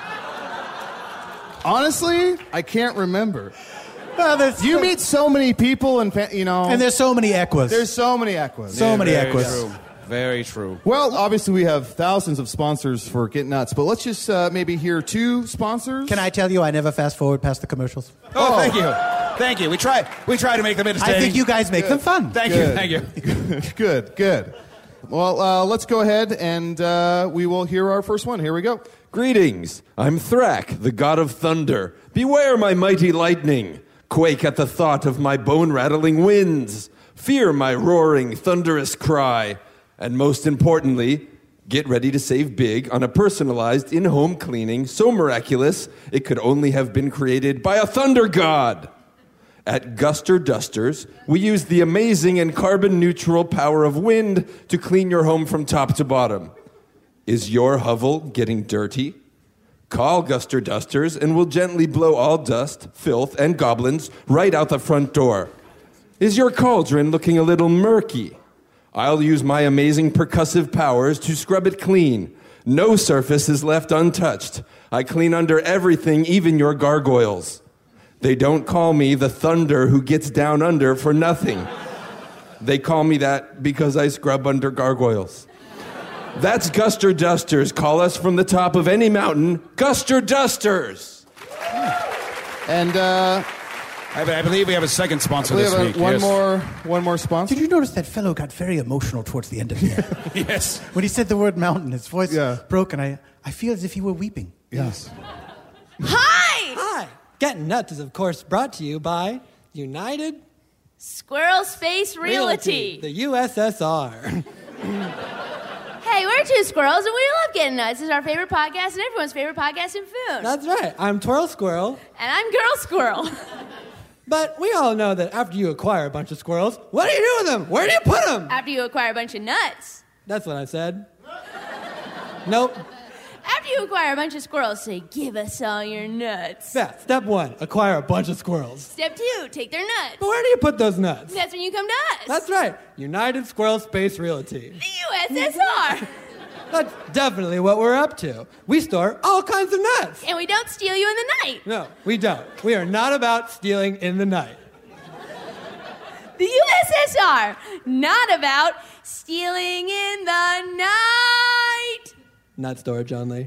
[SPEAKER 6] Honestly, I can't remember.
[SPEAKER 8] Well, there's-
[SPEAKER 6] You meet so many people and, fa- you know.
[SPEAKER 8] And there's so many Equas.
[SPEAKER 6] There's so many Equas.
[SPEAKER 8] so many
[SPEAKER 5] Very
[SPEAKER 8] Equas.
[SPEAKER 5] true. Very true.
[SPEAKER 6] Well, obviously we have thousands of sponsors for Get Nuts, but let's just uh, maybe hear two sponsors.
[SPEAKER 8] Can I tell you I never fast forward past the commercials?
[SPEAKER 5] Oh, thank you. Thank you. We try we try to make them entertaining.
[SPEAKER 8] I think you guys make them fun.
[SPEAKER 5] Thank
[SPEAKER 6] Good.
[SPEAKER 5] you. Thank you.
[SPEAKER 6] Good, good. Well, uh, let's go ahead and uh, we will hear our first one. Here we go.
[SPEAKER 9] Greetings. I'm Thrak, the god of thunder. Beware my mighty lightning. Quake at the thought of my bone-rattling winds. Fear my roaring, thunderous cry. And most importantly, get ready to save big on a personalized in-home cleaning so miraculous it could only have been created by a thunder god. At Guster Dusters, we use the amazing and carbon-neutral power of wind to clean your home from top to bottom. Is your hovel getting dirty? Call Guster Dusters and we'll gently blow all dust, filth, and goblins right out the front door. Is your cauldron looking a little murky? I'll use my amazing percussive powers to scrub it clean. No surface is left untouched. I clean under everything, even your gargoyles. They don't call me the thunder who gets down under for nothing. They call me that because I scrub under gargoyles. That's Guster Dusters. Call us from the top of any mountain. Guster Dusters!
[SPEAKER 6] And uh,
[SPEAKER 5] I, I believe we have a second sponsor
[SPEAKER 6] we
[SPEAKER 5] this
[SPEAKER 6] have a,
[SPEAKER 5] week.
[SPEAKER 6] one
[SPEAKER 5] yes.
[SPEAKER 6] more, one more sponsor.
[SPEAKER 8] Did you notice that fellow got very emotional towards the end of it?
[SPEAKER 5] Yes.
[SPEAKER 8] When he said the word mountain, his voice
[SPEAKER 6] Yeah.
[SPEAKER 8] broke, and I, I feel as if he were weeping.
[SPEAKER 6] Yes.
[SPEAKER 10] Hi!
[SPEAKER 11] Hi! Getting Nuts is, of course, brought to you by United
[SPEAKER 10] Squirrel Space Realty.
[SPEAKER 11] the U S S R.
[SPEAKER 10] Hey, we're two squirrels and we love Getting Nuts. This is our favorite podcast and everyone's favorite podcast in Foon.
[SPEAKER 11] That's right. I'm Twirl Squirrel.
[SPEAKER 10] And I'm Girl Squirrel.
[SPEAKER 11] But we all know that after you acquire a bunch of squirrels, what do you do with them? Where do you put them?
[SPEAKER 10] After you acquire a bunch of nuts.
[SPEAKER 11] That's what I said. Nope.
[SPEAKER 10] After you acquire a bunch of squirrels, say, give us all your nuts.
[SPEAKER 11] Yeah, step one, acquire a bunch of squirrels.
[SPEAKER 10] Step two, take their nuts.
[SPEAKER 11] But where do you put those nuts?
[SPEAKER 10] That's when you come to us.
[SPEAKER 11] That's right. United Squirrel Space Realty.
[SPEAKER 10] The U S S R.
[SPEAKER 11] That's definitely what we're up to. We store all kinds of nuts.
[SPEAKER 10] And we don't steal you in the night.
[SPEAKER 11] No, we don't. We are not about stealing in the night.
[SPEAKER 10] The U S S R, not about stealing in the night.
[SPEAKER 11] Nut storage only.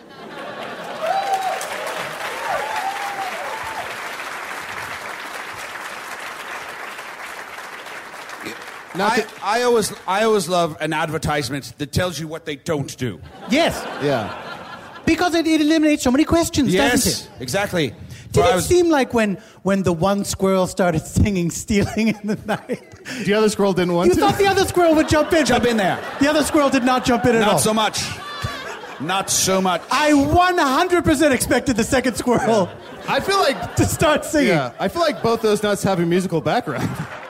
[SPEAKER 5] I, I always I always love an advertisement that tells you what they don't do.
[SPEAKER 8] Yes,
[SPEAKER 6] Yeah.
[SPEAKER 8] because it, it eliminates so many questions, doesn't
[SPEAKER 5] Yes,
[SPEAKER 8] it?
[SPEAKER 5] exactly.
[SPEAKER 8] Did
[SPEAKER 5] Well, I
[SPEAKER 8] it
[SPEAKER 5] was-
[SPEAKER 8] seem like when, when the one squirrel started singing Stealing in the Night,
[SPEAKER 6] The other squirrel didn't want
[SPEAKER 8] you
[SPEAKER 6] to.
[SPEAKER 8] thought the other squirrel would jump in?
[SPEAKER 5] Jump
[SPEAKER 8] but
[SPEAKER 5] in there.
[SPEAKER 8] The other squirrel did not jump in at all.
[SPEAKER 5] Not so much. Not so much.
[SPEAKER 8] I one hundred percent expected the second squirrel
[SPEAKER 6] I feel like
[SPEAKER 8] to start singing.
[SPEAKER 6] yeah, I feel like both those nuts have a musical background.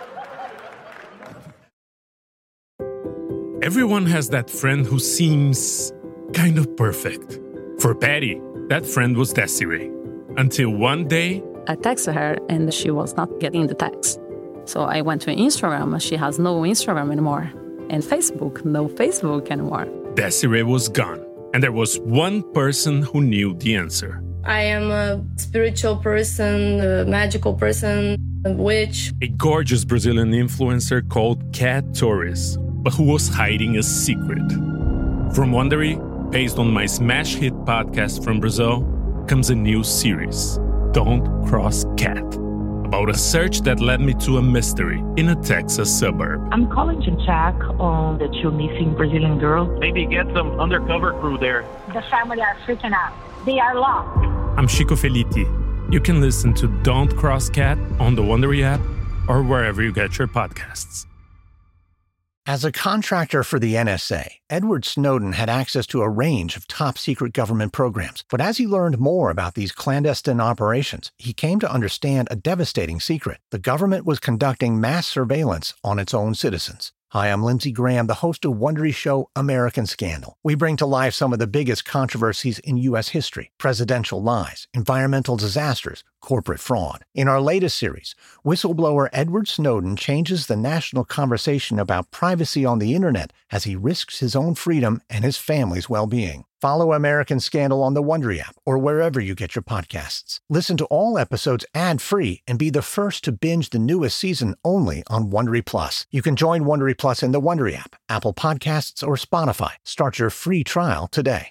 [SPEAKER 1] Everyone has that friend who seems kind of perfect. For Patty, that friend was Desiree. Until one day,
[SPEAKER 12] I texted her and she was not getting the text. So I went to Instagram and she has no Instagram anymore. And Facebook, no Facebook anymore.
[SPEAKER 1] Desiree was gone. And there was one person who knew the answer.
[SPEAKER 13] I am a spiritual person, a magical person, a witch.
[SPEAKER 1] A gorgeous Brazilian influencer called Cat Torres, but who was hiding a secret. From Wondery, based on my smash hit podcast from Brazil, comes a new series, Don't Cross Cat, about a search that led me to a mystery in a Texas suburb.
[SPEAKER 14] I'm calling to check on the two missing Brazilian girls.
[SPEAKER 15] Maybe get some undercover crew there.
[SPEAKER 14] The family are freaking out. They are lost.
[SPEAKER 1] I'm Chico Felitti. You can listen to Don't Cross Cat on the Wondery app or wherever you get your podcasts.
[SPEAKER 2] As a contractor for the N S A, Edward Snowden had access to a range of top-secret government programs. But as he learned more about these clandestine operations, he came to understand a devastating secret. The government was conducting mass surveillance on its own citizens. Hi, I'm Lindsey Graham, the host of Wondery show American Scandal. We bring to life some of the biggest controversies in U S history: presidential lies, environmental disasters, corporate fraud. In our latest series, whistleblower Edward Snowden changes the national conversation about privacy on the internet as he risks his own freedom and his family's well-being. Follow American Scandal on the Wondery app or wherever you get your podcasts. Listen to all episodes ad-free and be the first to binge the newest season only on Wondery Plus. You can join Wondery Plus in the Wondery app, Apple Podcasts, or Spotify. Start your free trial today.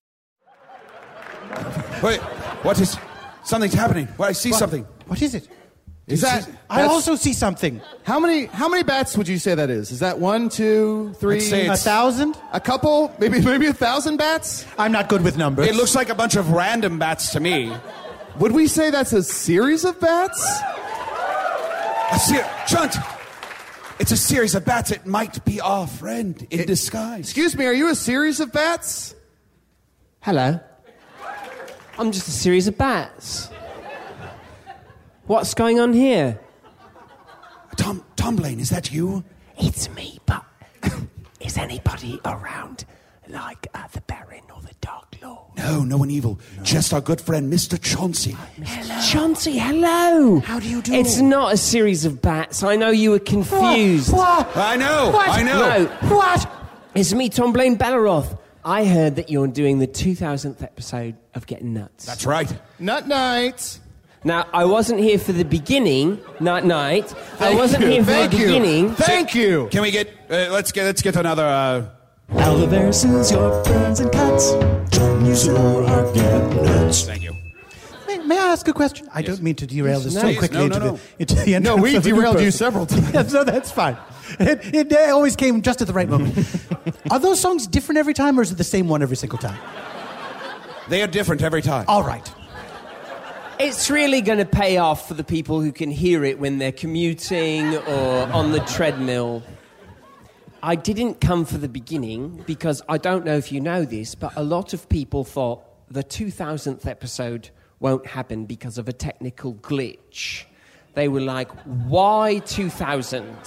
[SPEAKER 5] Wait, what is... Something's happening. Well, I see
[SPEAKER 8] What?
[SPEAKER 5] something.
[SPEAKER 8] What is it?
[SPEAKER 6] Is that?
[SPEAKER 8] I
[SPEAKER 6] that's-
[SPEAKER 8] also see something.
[SPEAKER 6] How many? How many bats would you say that is? Is that one, two, three?
[SPEAKER 5] I'd say
[SPEAKER 8] A
[SPEAKER 5] it's-
[SPEAKER 8] thousand?
[SPEAKER 6] A couple? Maybe maybe a thousand bats?
[SPEAKER 8] I'm not good with numbers.
[SPEAKER 5] It looks like a bunch of random bats to me.
[SPEAKER 6] Would we say that's a series of bats?
[SPEAKER 5] A ser- Chunt! It's a series of bats. It might be our friend in disguise.
[SPEAKER 6] Excuse me, are you a series of bats?
[SPEAKER 16] Hello. I'm just a series of bats. What's going on here?
[SPEAKER 5] Tom, Tom Blaine, is that you?
[SPEAKER 16] It's me, but is anybody around, like uh, the Baron or the Dark Lord?
[SPEAKER 5] No, no one evil. Just our good friend, Mister Chauncey.
[SPEAKER 16] Hello. Chauncey, hello.
[SPEAKER 8] How do you do?
[SPEAKER 16] It's not a series of bats. I know you were confused.
[SPEAKER 8] What? What?
[SPEAKER 5] I know,
[SPEAKER 8] What?
[SPEAKER 5] I know.
[SPEAKER 16] No.
[SPEAKER 8] What?
[SPEAKER 16] It's me, Tom Blaine Bellaroth. I heard that you're doing the two thousandth episode of Getting Nuts.
[SPEAKER 5] That's right.
[SPEAKER 6] Nut night.
[SPEAKER 16] Now, I wasn't here for the beginning, night night. I
[SPEAKER 6] Thank
[SPEAKER 16] wasn't
[SPEAKER 6] you,
[SPEAKER 16] here for
[SPEAKER 6] thank
[SPEAKER 16] the
[SPEAKER 6] you.
[SPEAKER 16] beginning.
[SPEAKER 6] Thank you.
[SPEAKER 5] Can we get... Uh, let's get let's get another... Uh,
[SPEAKER 7] Aloe is your friends and cats. Join you so I get nuts.
[SPEAKER 5] thank you.
[SPEAKER 8] May, may I ask a question? I don't mean to derail this
[SPEAKER 16] No.
[SPEAKER 8] so
[SPEAKER 16] Please,
[SPEAKER 8] quickly
[SPEAKER 5] no,
[SPEAKER 8] into,
[SPEAKER 5] no, no.
[SPEAKER 8] The, into the end.
[SPEAKER 6] No, we derailed you several times.
[SPEAKER 8] Yeah, so that's fine. It, it uh, always came just at the right moment. Are those songs different every time, or is it the same one every single time?
[SPEAKER 5] They are different every time.
[SPEAKER 8] All right.
[SPEAKER 16] It's really going to pay off for the people who can hear it when they're commuting or on the treadmill. I didn't come for the beginning because I don't know if you know this, but a lot of people thought the two thousandth episode won't happen because of a technical glitch. They were like, why two thousand?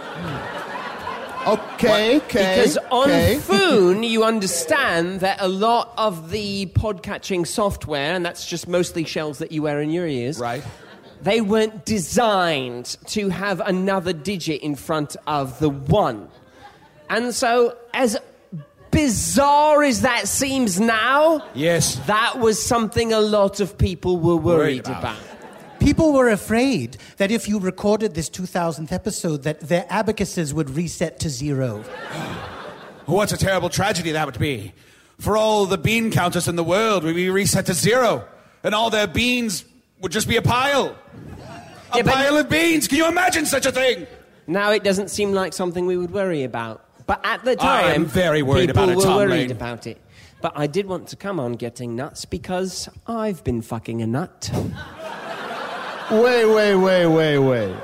[SPEAKER 6] Okay, okay.
[SPEAKER 16] Because on
[SPEAKER 6] okay.
[SPEAKER 16] Foon, you understand that a lot of the pod-catching software, and that's just mostly shells that you wear in your ears,
[SPEAKER 5] Right.
[SPEAKER 16] they weren't designed to have another digit in front of the one. And so, as bizarre as that seems now,
[SPEAKER 5] Yes.
[SPEAKER 16] that was something a lot of people were worried,
[SPEAKER 5] Worried about.
[SPEAKER 16] about.
[SPEAKER 8] People were afraid that if you recorded this two thousandth episode, that their abacuses would reset to zero.
[SPEAKER 5] What a terrible tragedy that would be. For all the bean counters in the world, we'd be reset to zero. And all their beans would just be a pile. A
[SPEAKER 16] Yeah, but-
[SPEAKER 5] pile of beans. Can you imagine such a thing?
[SPEAKER 16] Now it doesn't seem like something we would worry about. But at the time,
[SPEAKER 5] I am very worried
[SPEAKER 16] people
[SPEAKER 5] about it,
[SPEAKER 16] were
[SPEAKER 5] Tom
[SPEAKER 16] worried
[SPEAKER 5] Lane.
[SPEAKER 16] about it. But I did want to come on Getting Nuts because I've been fucking a nut.
[SPEAKER 6] Wait, wait, wait, wait, wait.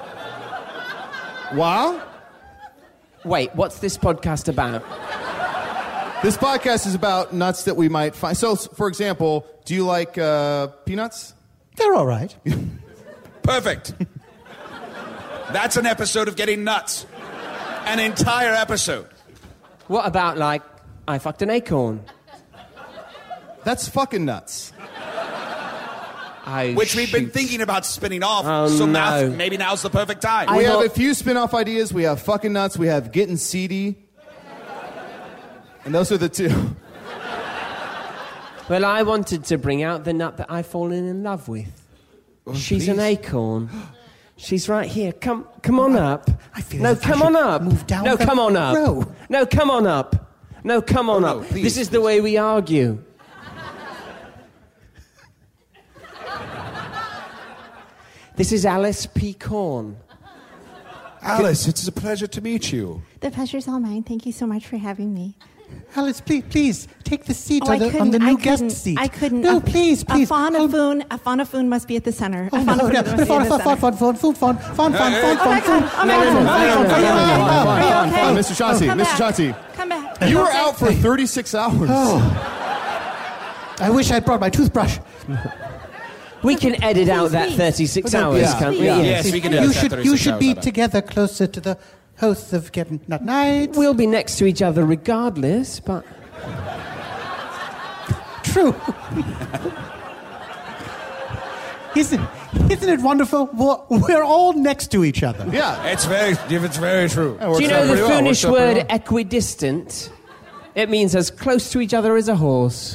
[SPEAKER 6] Wow?
[SPEAKER 16] Wait, what's this podcast about?
[SPEAKER 6] This podcast is about nuts that we might find. So, for example, do you like uh, peanuts?
[SPEAKER 8] They're all right.
[SPEAKER 5] Perfect. That's an episode of Getting Nuts. An entire episode.
[SPEAKER 16] What about, like, I fucked an acorn?
[SPEAKER 6] That's fucking nuts.
[SPEAKER 16] Oh,
[SPEAKER 5] Which we've been
[SPEAKER 16] shoot.
[SPEAKER 5] thinking about spinning off.
[SPEAKER 16] Oh,
[SPEAKER 5] so
[SPEAKER 16] no.
[SPEAKER 5] now, maybe now's the perfect time.
[SPEAKER 6] We
[SPEAKER 16] I
[SPEAKER 6] have
[SPEAKER 16] thought-
[SPEAKER 6] a few spin-off ideas. We have fucking nuts. We have getting seedy. And those are the two.
[SPEAKER 16] Well, I wanted to bring out the nut that I've fallen in love with.
[SPEAKER 5] Oh,
[SPEAKER 16] She's
[SPEAKER 5] please.
[SPEAKER 16] an acorn. She's right here. Come, come on up.
[SPEAKER 8] I feel
[SPEAKER 16] no,
[SPEAKER 8] as if I
[SPEAKER 16] come
[SPEAKER 8] should
[SPEAKER 16] on up.
[SPEAKER 8] move down
[SPEAKER 16] no,
[SPEAKER 8] the
[SPEAKER 16] come on up.
[SPEAKER 8] row.
[SPEAKER 16] No, come on up. No, come on
[SPEAKER 5] Oh, no,
[SPEAKER 16] up.
[SPEAKER 5] please,
[SPEAKER 16] this is the way we argue. This is Alice P. Corn.
[SPEAKER 5] Alice, it's a pleasure to meet you.
[SPEAKER 17] The pleasure's all mine. Thank you so much for having me.
[SPEAKER 8] Alice, please, please, take the seat
[SPEAKER 17] Oh,
[SPEAKER 8] on,
[SPEAKER 17] I
[SPEAKER 8] the, on the
[SPEAKER 17] couldn't-
[SPEAKER 8] new
[SPEAKER 17] I
[SPEAKER 8] guest
[SPEAKER 17] couldn't-
[SPEAKER 8] seat.
[SPEAKER 17] I couldn't.
[SPEAKER 8] No,
[SPEAKER 17] a,
[SPEAKER 8] please, please.
[SPEAKER 17] A phonophone, a phonophone must be at the center.
[SPEAKER 8] Oh,
[SPEAKER 17] a
[SPEAKER 8] no,
[SPEAKER 17] phonophone
[SPEAKER 8] no,
[SPEAKER 17] must be
[SPEAKER 8] fun,
[SPEAKER 17] at the
[SPEAKER 8] fun,
[SPEAKER 17] center.
[SPEAKER 8] fun, fun, fun, fun, fun, fun, fun,
[SPEAKER 5] Hey,
[SPEAKER 8] fun,
[SPEAKER 5] hey,
[SPEAKER 17] Oh my
[SPEAKER 8] fun,
[SPEAKER 17] God!
[SPEAKER 8] fun.
[SPEAKER 17] Oh my
[SPEAKER 16] No, no,
[SPEAKER 17] God!
[SPEAKER 16] no,
[SPEAKER 17] Are you
[SPEAKER 16] no, no,
[SPEAKER 17] okay?
[SPEAKER 16] no, no, no, no,
[SPEAKER 17] Are you
[SPEAKER 6] no,
[SPEAKER 17] okay?
[SPEAKER 6] no, Mister Chauncey,
[SPEAKER 17] Come
[SPEAKER 6] Mister
[SPEAKER 17] back.
[SPEAKER 6] Chauncey.
[SPEAKER 17] Come back.
[SPEAKER 6] You were
[SPEAKER 17] Okay.
[SPEAKER 6] out for thirty-six hours.
[SPEAKER 8] I wish I'd brought my toothbrush.
[SPEAKER 16] We can edit out that
[SPEAKER 17] please.
[SPEAKER 16] thirty-six
[SPEAKER 8] No,
[SPEAKER 16] hours,
[SPEAKER 8] yeah,
[SPEAKER 16] can't we?
[SPEAKER 5] yeah. Yes, we can edit
[SPEAKER 8] You
[SPEAKER 5] that
[SPEAKER 8] should,
[SPEAKER 5] thirty-six
[SPEAKER 8] you should
[SPEAKER 5] hours
[SPEAKER 8] be
[SPEAKER 5] out of it.
[SPEAKER 8] together closer to the hosts of Getting Nut Nights.
[SPEAKER 16] We'll be next to each other regardless, but...
[SPEAKER 8] True. isn't, isn't it wonderful? We're, we're all next to each other.
[SPEAKER 6] Yeah.
[SPEAKER 5] It's very, it's very true.
[SPEAKER 16] Do you know the Finnish word equidistant? It means as close to each other as a horse.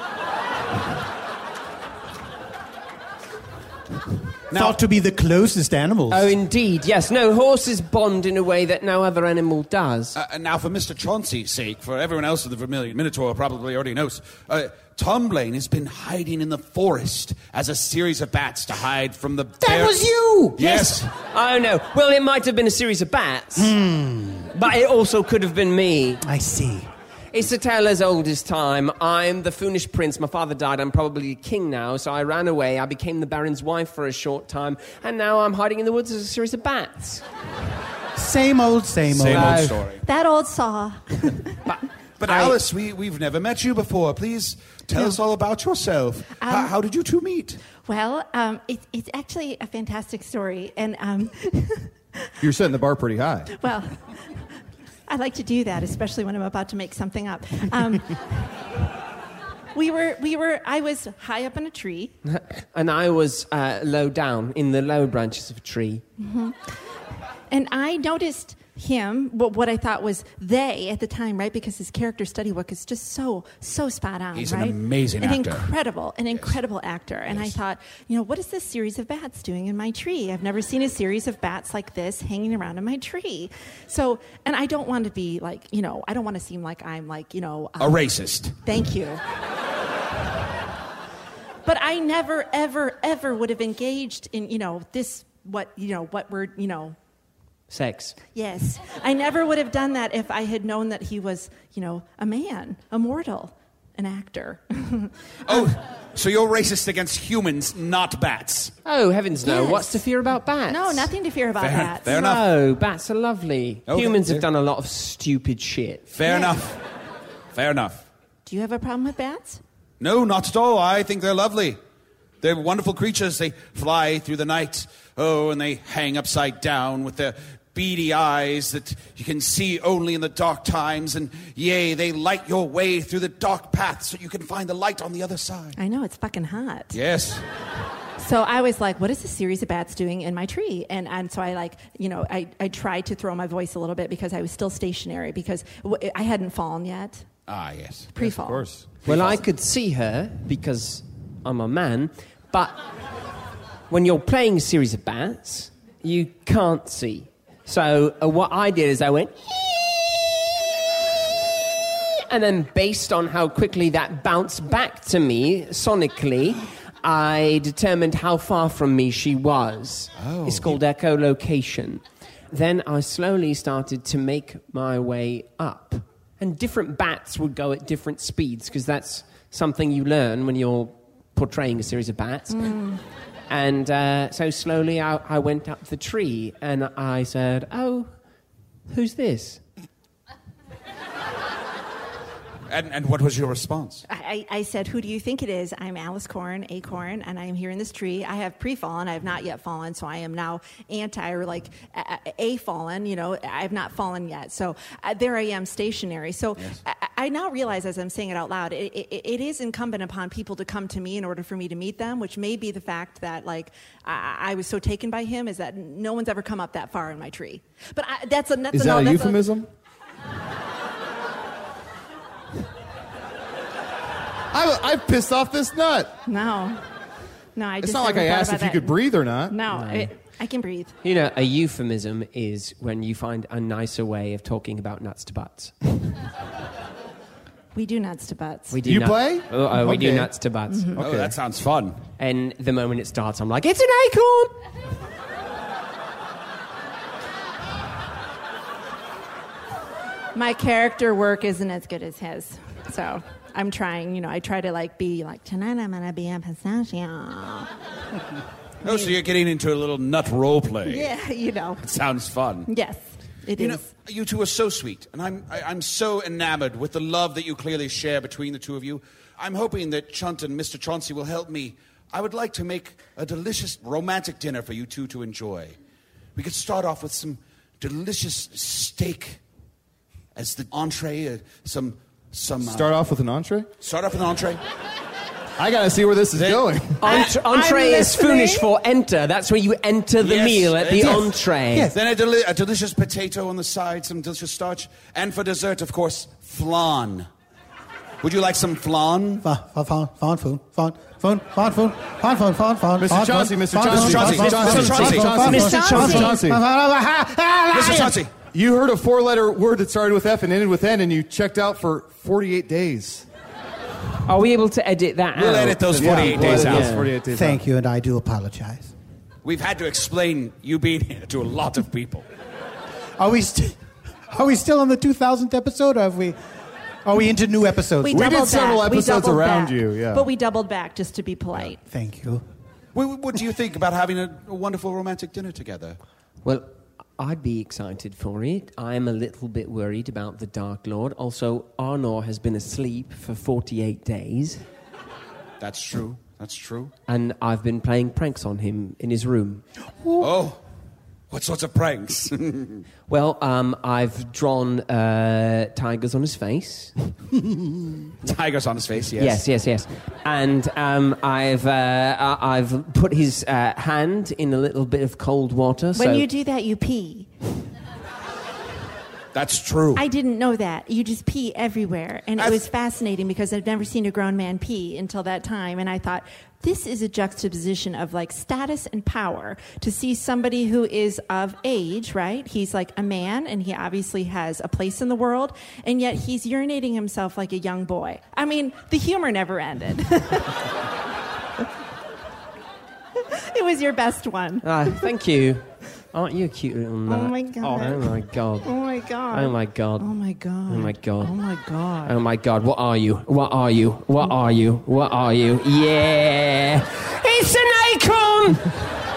[SPEAKER 8] Thought to be the closest animals.
[SPEAKER 16] Oh, indeed, yes. No, horses bond in a way that no other animal does.
[SPEAKER 5] Uh, and now, for Mister Chauncey's sake, for everyone else in the Vermilion Minotaur probably already knows, uh, Tom Blaine has been hiding in the forest as a series of bats to hide from the
[SPEAKER 8] that
[SPEAKER 5] bear-
[SPEAKER 8] was you!
[SPEAKER 5] Yes.
[SPEAKER 16] Oh, no. Well, it might have been a series of bats, but it also could have been me.
[SPEAKER 8] I see.
[SPEAKER 16] It's a tale as old as time. I'm the Finnish prince. My father died. I'm probably king now, so I ran away. I became the baron's wife for a short time, and now I'm hiding in the woods as a series of bats.
[SPEAKER 8] Same old, same,
[SPEAKER 5] Same
[SPEAKER 8] old.
[SPEAKER 5] old story.
[SPEAKER 17] That old saw.
[SPEAKER 5] But
[SPEAKER 16] I-
[SPEAKER 5] Alice, we, we've never met you before. Please tell
[SPEAKER 17] No.
[SPEAKER 5] us all about yourself.
[SPEAKER 17] Um,
[SPEAKER 5] how, how did you two meet?
[SPEAKER 17] Well, um, it, it's actually a fantastic story, and um,
[SPEAKER 6] You're setting the bar pretty high.
[SPEAKER 17] well, I like to do that, especially when I'm about to make something up. Um, we were, we were. I was high up in a tree,
[SPEAKER 16] And I was uh, low down in the low branches of a tree.
[SPEAKER 17] and I noticed him. What, what I thought was they at the time, right? Because his character study work is just so, so spot on.
[SPEAKER 5] He's an
[SPEAKER 17] right?
[SPEAKER 5] amazing
[SPEAKER 17] an
[SPEAKER 5] actor.
[SPEAKER 17] incredible, an incredible actor. And I thought, you know, what is this series of bats doing in my tree? I've never seen a series of bats like this hanging around in my tree. So, and I don't want to be like, you know, I don't want to seem like I'm like, you know,
[SPEAKER 5] A racist.
[SPEAKER 17] Thank you. But I never, ever, ever would have engaged in, you know, this, what, you know, what we're, you know,
[SPEAKER 16] Sex.
[SPEAKER 17] yes. I never would have done that if I had known that he was, you know, a man, a mortal, an actor.
[SPEAKER 5] Oh, so you're racist against humans, not bats.
[SPEAKER 16] Oh, heavens no.
[SPEAKER 17] Yes.
[SPEAKER 16] What's to fear about bats?
[SPEAKER 17] No, nothing to fear about
[SPEAKER 5] Fair-
[SPEAKER 17] that.
[SPEAKER 5] fair enough.
[SPEAKER 16] No, bats are lovely.
[SPEAKER 5] Okay.
[SPEAKER 16] Humans have done a lot of stupid shit.
[SPEAKER 5] Fair
[SPEAKER 17] Yeah.
[SPEAKER 5] enough. Fair enough.
[SPEAKER 17] Do you have a problem with bats?
[SPEAKER 5] No, not at all. I think they're lovely. They're wonderful creatures. They fly through the night. Oh, and they hang upside down with their beady eyes that you can see only in the dark times. And yea, they light your way through the dark path so you can find the light on the other side.
[SPEAKER 17] I know, it's fucking hot.
[SPEAKER 5] Yes.
[SPEAKER 17] So I was like, what is this series of bats doing in my tree? And, and so I like, you know, I, I tried to throw my voice a little bit because I was still stationary because w- I hadn't fallen yet.
[SPEAKER 5] Ah, yes.
[SPEAKER 17] Pre-fall.
[SPEAKER 6] Of course.
[SPEAKER 16] Well, I could see her because I'm a man, but when you're playing a series of bats, you can't see. So uh, what I did is I went, and then based on how quickly that bounced back to me sonically, I determined how far from me she was.
[SPEAKER 5] Oh.
[SPEAKER 16] It's called echolocation. Then I slowly started to make my way up. And different bats would go at different speeds, because that's something you learn when you're portraying a series of bats.
[SPEAKER 17] Mm.
[SPEAKER 16] And uh, so slowly I, I went up the tree, and I said, oh, who's this?
[SPEAKER 5] And, and what was your response?
[SPEAKER 17] I, I said, who do you think it is? I'm Alice Corn, Acorn, and I am here in this tree. I have pre-fallen. I have not yet fallen, so I am now anti or like a, a fallen. You know, I have not fallen yet. So uh, there I am stationary. So yes. I, I now realize as I'm saying it out loud, it, it, it is incumbent upon people to come to me in order for me to meet them, which may be the fact that like I, I was so taken by him is that no one's ever come up that far in my tree. But I, that's a that's
[SPEAKER 6] Is
[SPEAKER 17] a,
[SPEAKER 6] that
[SPEAKER 17] no,
[SPEAKER 6] a
[SPEAKER 17] that's
[SPEAKER 6] euphemism?
[SPEAKER 17] A,
[SPEAKER 6] I, I've pissed off this nut.
[SPEAKER 17] No. No, I
[SPEAKER 6] It's
[SPEAKER 17] just
[SPEAKER 6] not like I
[SPEAKER 17] haven't thought
[SPEAKER 6] asked
[SPEAKER 17] about
[SPEAKER 6] if you
[SPEAKER 17] that.
[SPEAKER 6] could breathe or not.
[SPEAKER 17] No,
[SPEAKER 16] No.
[SPEAKER 17] I, I can breathe.
[SPEAKER 16] You know, a euphemism is when you find a nicer way of talking about nuts to butts.
[SPEAKER 17] We do nuts to butts.
[SPEAKER 16] We do
[SPEAKER 6] You
[SPEAKER 16] nut-
[SPEAKER 6] play?
[SPEAKER 16] Oh, oh, we do
[SPEAKER 6] Okay.
[SPEAKER 16] nuts to butts.
[SPEAKER 17] Mm-hmm.
[SPEAKER 5] Oh, that sounds fun.
[SPEAKER 16] And the moment it starts, I'm like, it's an acorn!
[SPEAKER 17] My character work isn't as good as his. So I'm trying, you know, I try to like be like, tonight I'm going to be a pistachio.
[SPEAKER 5] Oh, so you're getting into a little nut role play.
[SPEAKER 17] Yeah, you know.
[SPEAKER 5] It sounds fun.
[SPEAKER 17] Yes, it
[SPEAKER 5] you
[SPEAKER 17] is.
[SPEAKER 5] know, you two are so sweet, and I'm I, I'm so enamored with the love that you clearly share between the two of you. I'm hoping that Chunt and Mister Chauncey will help me. I would like to make a delicious romantic dinner for you two to enjoy. We could start off with some delicious steak as the entree, uh, some some. Uh,
[SPEAKER 6] Start off with an entree?
[SPEAKER 5] Start off with an entree.
[SPEAKER 6] I gotta see where this is
[SPEAKER 5] They-
[SPEAKER 6] going.
[SPEAKER 16] Entre- entree is Finnish for enter. That's where you enter the
[SPEAKER 5] Yes,
[SPEAKER 16] meal at the
[SPEAKER 5] yes.
[SPEAKER 16] entree.
[SPEAKER 8] Yes.
[SPEAKER 5] Then a, deli- a delicious potato on the side, some delicious starch, and for dessert, of course, flan. Would you like some flan?
[SPEAKER 8] Fawn, fawn, fawn, food, fawn, fawn, fawn, food, fawn, fawn, fawn, fawn.
[SPEAKER 6] Mister
[SPEAKER 8] fawn,
[SPEAKER 6] Chauncey,
[SPEAKER 8] fawn,
[SPEAKER 6] Mister
[SPEAKER 8] fawn,
[SPEAKER 6] Chauncey,
[SPEAKER 8] fawn,
[SPEAKER 6] Mister
[SPEAKER 8] fawn,
[SPEAKER 6] Chauncey,
[SPEAKER 8] fawn,
[SPEAKER 6] Mister
[SPEAKER 8] fawn,
[SPEAKER 6] Chauncey,
[SPEAKER 8] fawn,
[SPEAKER 6] Mister
[SPEAKER 8] fawn,
[SPEAKER 6] Chauncey,
[SPEAKER 8] fawn,
[SPEAKER 6] Chauncey.
[SPEAKER 8] fawn, fawn, fawn, fawn,
[SPEAKER 5] Mister
[SPEAKER 8] fawn.
[SPEAKER 5] Chauncey.
[SPEAKER 6] You heard a four-letter word that started with F and ended with N, and you checked out for forty-eight days.
[SPEAKER 16] Are we able to edit that
[SPEAKER 5] We'll
[SPEAKER 16] out?
[SPEAKER 5] edit those forty-eight
[SPEAKER 6] Yeah,
[SPEAKER 5] days
[SPEAKER 6] we'll
[SPEAKER 5] out.
[SPEAKER 6] edit those forty-eight days
[SPEAKER 8] Thank
[SPEAKER 6] out.
[SPEAKER 8] you, and I do apologize.
[SPEAKER 5] We've had to explain you being here to a lot of people.
[SPEAKER 8] Are we st- are we still on the two thousandth episode, or have we? Are we into new episodes?
[SPEAKER 6] We did
[SPEAKER 17] doubled
[SPEAKER 6] several
[SPEAKER 17] back. We
[SPEAKER 6] episodes
[SPEAKER 17] doubled
[SPEAKER 6] around
[SPEAKER 17] back.
[SPEAKER 6] you, yeah.
[SPEAKER 17] But we doubled back just to be polite.
[SPEAKER 8] Thank you.
[SPEAKER 5] What, what do you think about having a, a wonderful romantic dinner together?
[SPEAKER 16] Well, I'd be excited for it. I'm a little bit worried about the Dark Lord. Also, Arnor has been asleep for forty-eight days.
[SPEAKER 5] That's true. That's true.
[SPEAKER 16] And I've been playing pranks on him in his room.
[SPEAKER 5] Oh, what sorts of pranks?
[SPEAKER 16] Well, um, I've drawn uh, tigers on his face.
[SPEAKER 5] Tigers on his face, yes.
[SPEAKER 16] Yes, yes, yes. And um, I've uh, I- I've put his uh, hand in a little bit of cold water.
[SPEAKER 17] When
[SPEAKER 16] so
[SPEAKER 17] you do that, you pee.
[SPEAKER 5] That's true.
[SPEAKER 17] I didn't know that. You just pee everywhere. And it
[SPEAKER 5] I've-
[SPEAKER 17] was fascinating because I've never seen a grown man pee until that time. And I thought, this is a juxtaposition of like status and power to see somebody who is of age, right? He's like a man and he obviously has a place in the world. And yet he's urinating himself like a young boy. I mean, the humor never ended. It was your best one.
[SPEAKER 16] Ah, thank you. Aren't you a cute little nut?
[SPEAKER 17] Oh my God.
[SPEAKER 16] Oh my God.
[SPEAKER 17] Oh my God.
[SPEAKER 16] Oh my God.
[SPEAKER 17] Oh my God.
[SPEAKER 16] Oh my God.
[SPEAKER 17] Oh my God.
[SPEAKER 16] Oh my God, what are you? What are you? What are you? What are you? Yeah! It's an acorn!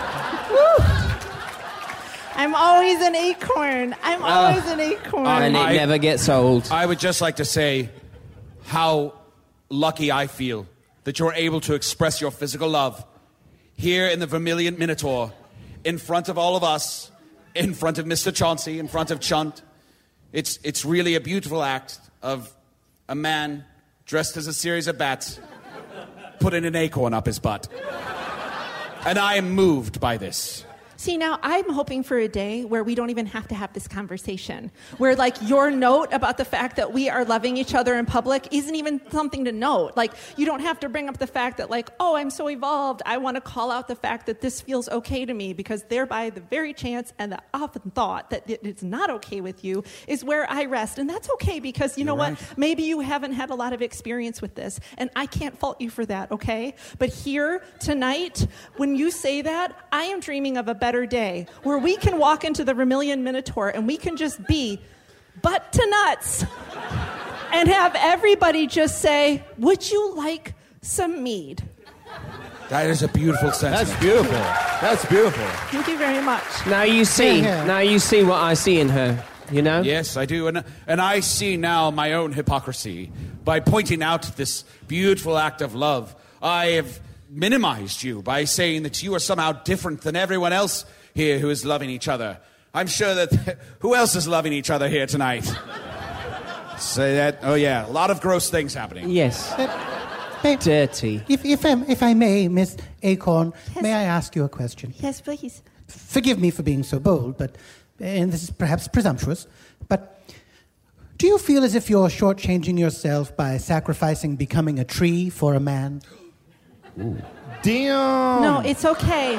[SPEAKER 17] I'm always an acorn. I'm always an acorn.
[SPEAKER 16] And it
[SPEAKER 5] I-
[SPEAKER 16] never gets old.
[SPEAKER 5] I would just like to say how lucky I feel that you're able to express your physical love here in the Vermilion Minotaur, in front of all of us, in front of Mister Chauncey, in front of Chunt. It's, it's really a beautiful act of a man dressed as a series of bats putting an acorn up his butt. And I am moved by this.
[SPEAKER 17] See, now I'm hoping for a day where we don't even have to have this conversation. Where, like, your note about the fact that we are loving each other in public isn't even something to note. Like, you don't have to bring up the fact that, like, oh, I'm so evolved. I want to call out the fact that this feels okay to me, because thereby the very chance and the often thought that it- it's not okay with you is where I rest. And that's okay, because you know what? Maybe you haven't had a lot of experience with this, and I can't fault you for that, okay? But here, tonight, when you say that, I am dreaming of a better day where we can walk into the Vermilion Minotaur and we can just be butt to nuts and have everybody just say, would you like some mead?
[SPEAKER 5] That is a beautiful sentiment.
[SPEAKER 6] That's beautiful. That's beautiful.
[SPEAKER 17] Thank you very much.
[SPEAKER 16] Now you see,
[SPEAKER 17] Yeah.
[SPEAKER 16] now you see what I see in her. You know?
[SPEAKER 5] Yes, I do. And, and I see now my own hypocrisy. By pointing out this beautiful act of love, I have minimized you by saying that you are somehow different than everyone else here who is loving each other. I'm sure that... Who else is loving each other here tonight? Say that... Oh, yeah. A lot of gross things happening.
[SPEAKER 16] Yes.
[SPEAKER 8] May,
[SPEAKER 16] Dirty.
[SPEAKER 8] If, if, I, if I may, Miss Acorn, yes. May I ask you a question?
[SPEAKER 17] Yes, please.
[SPEAKER 8] Forgive me for being so bold, but... And this is perhaps presumptuous, but... Do you feel as if you're shortchanging yourself by sacrificing becoming a tree for a man?
[SPEAKER 6] Ooh. Damn!
[SPEAKER 17] No, it's okay.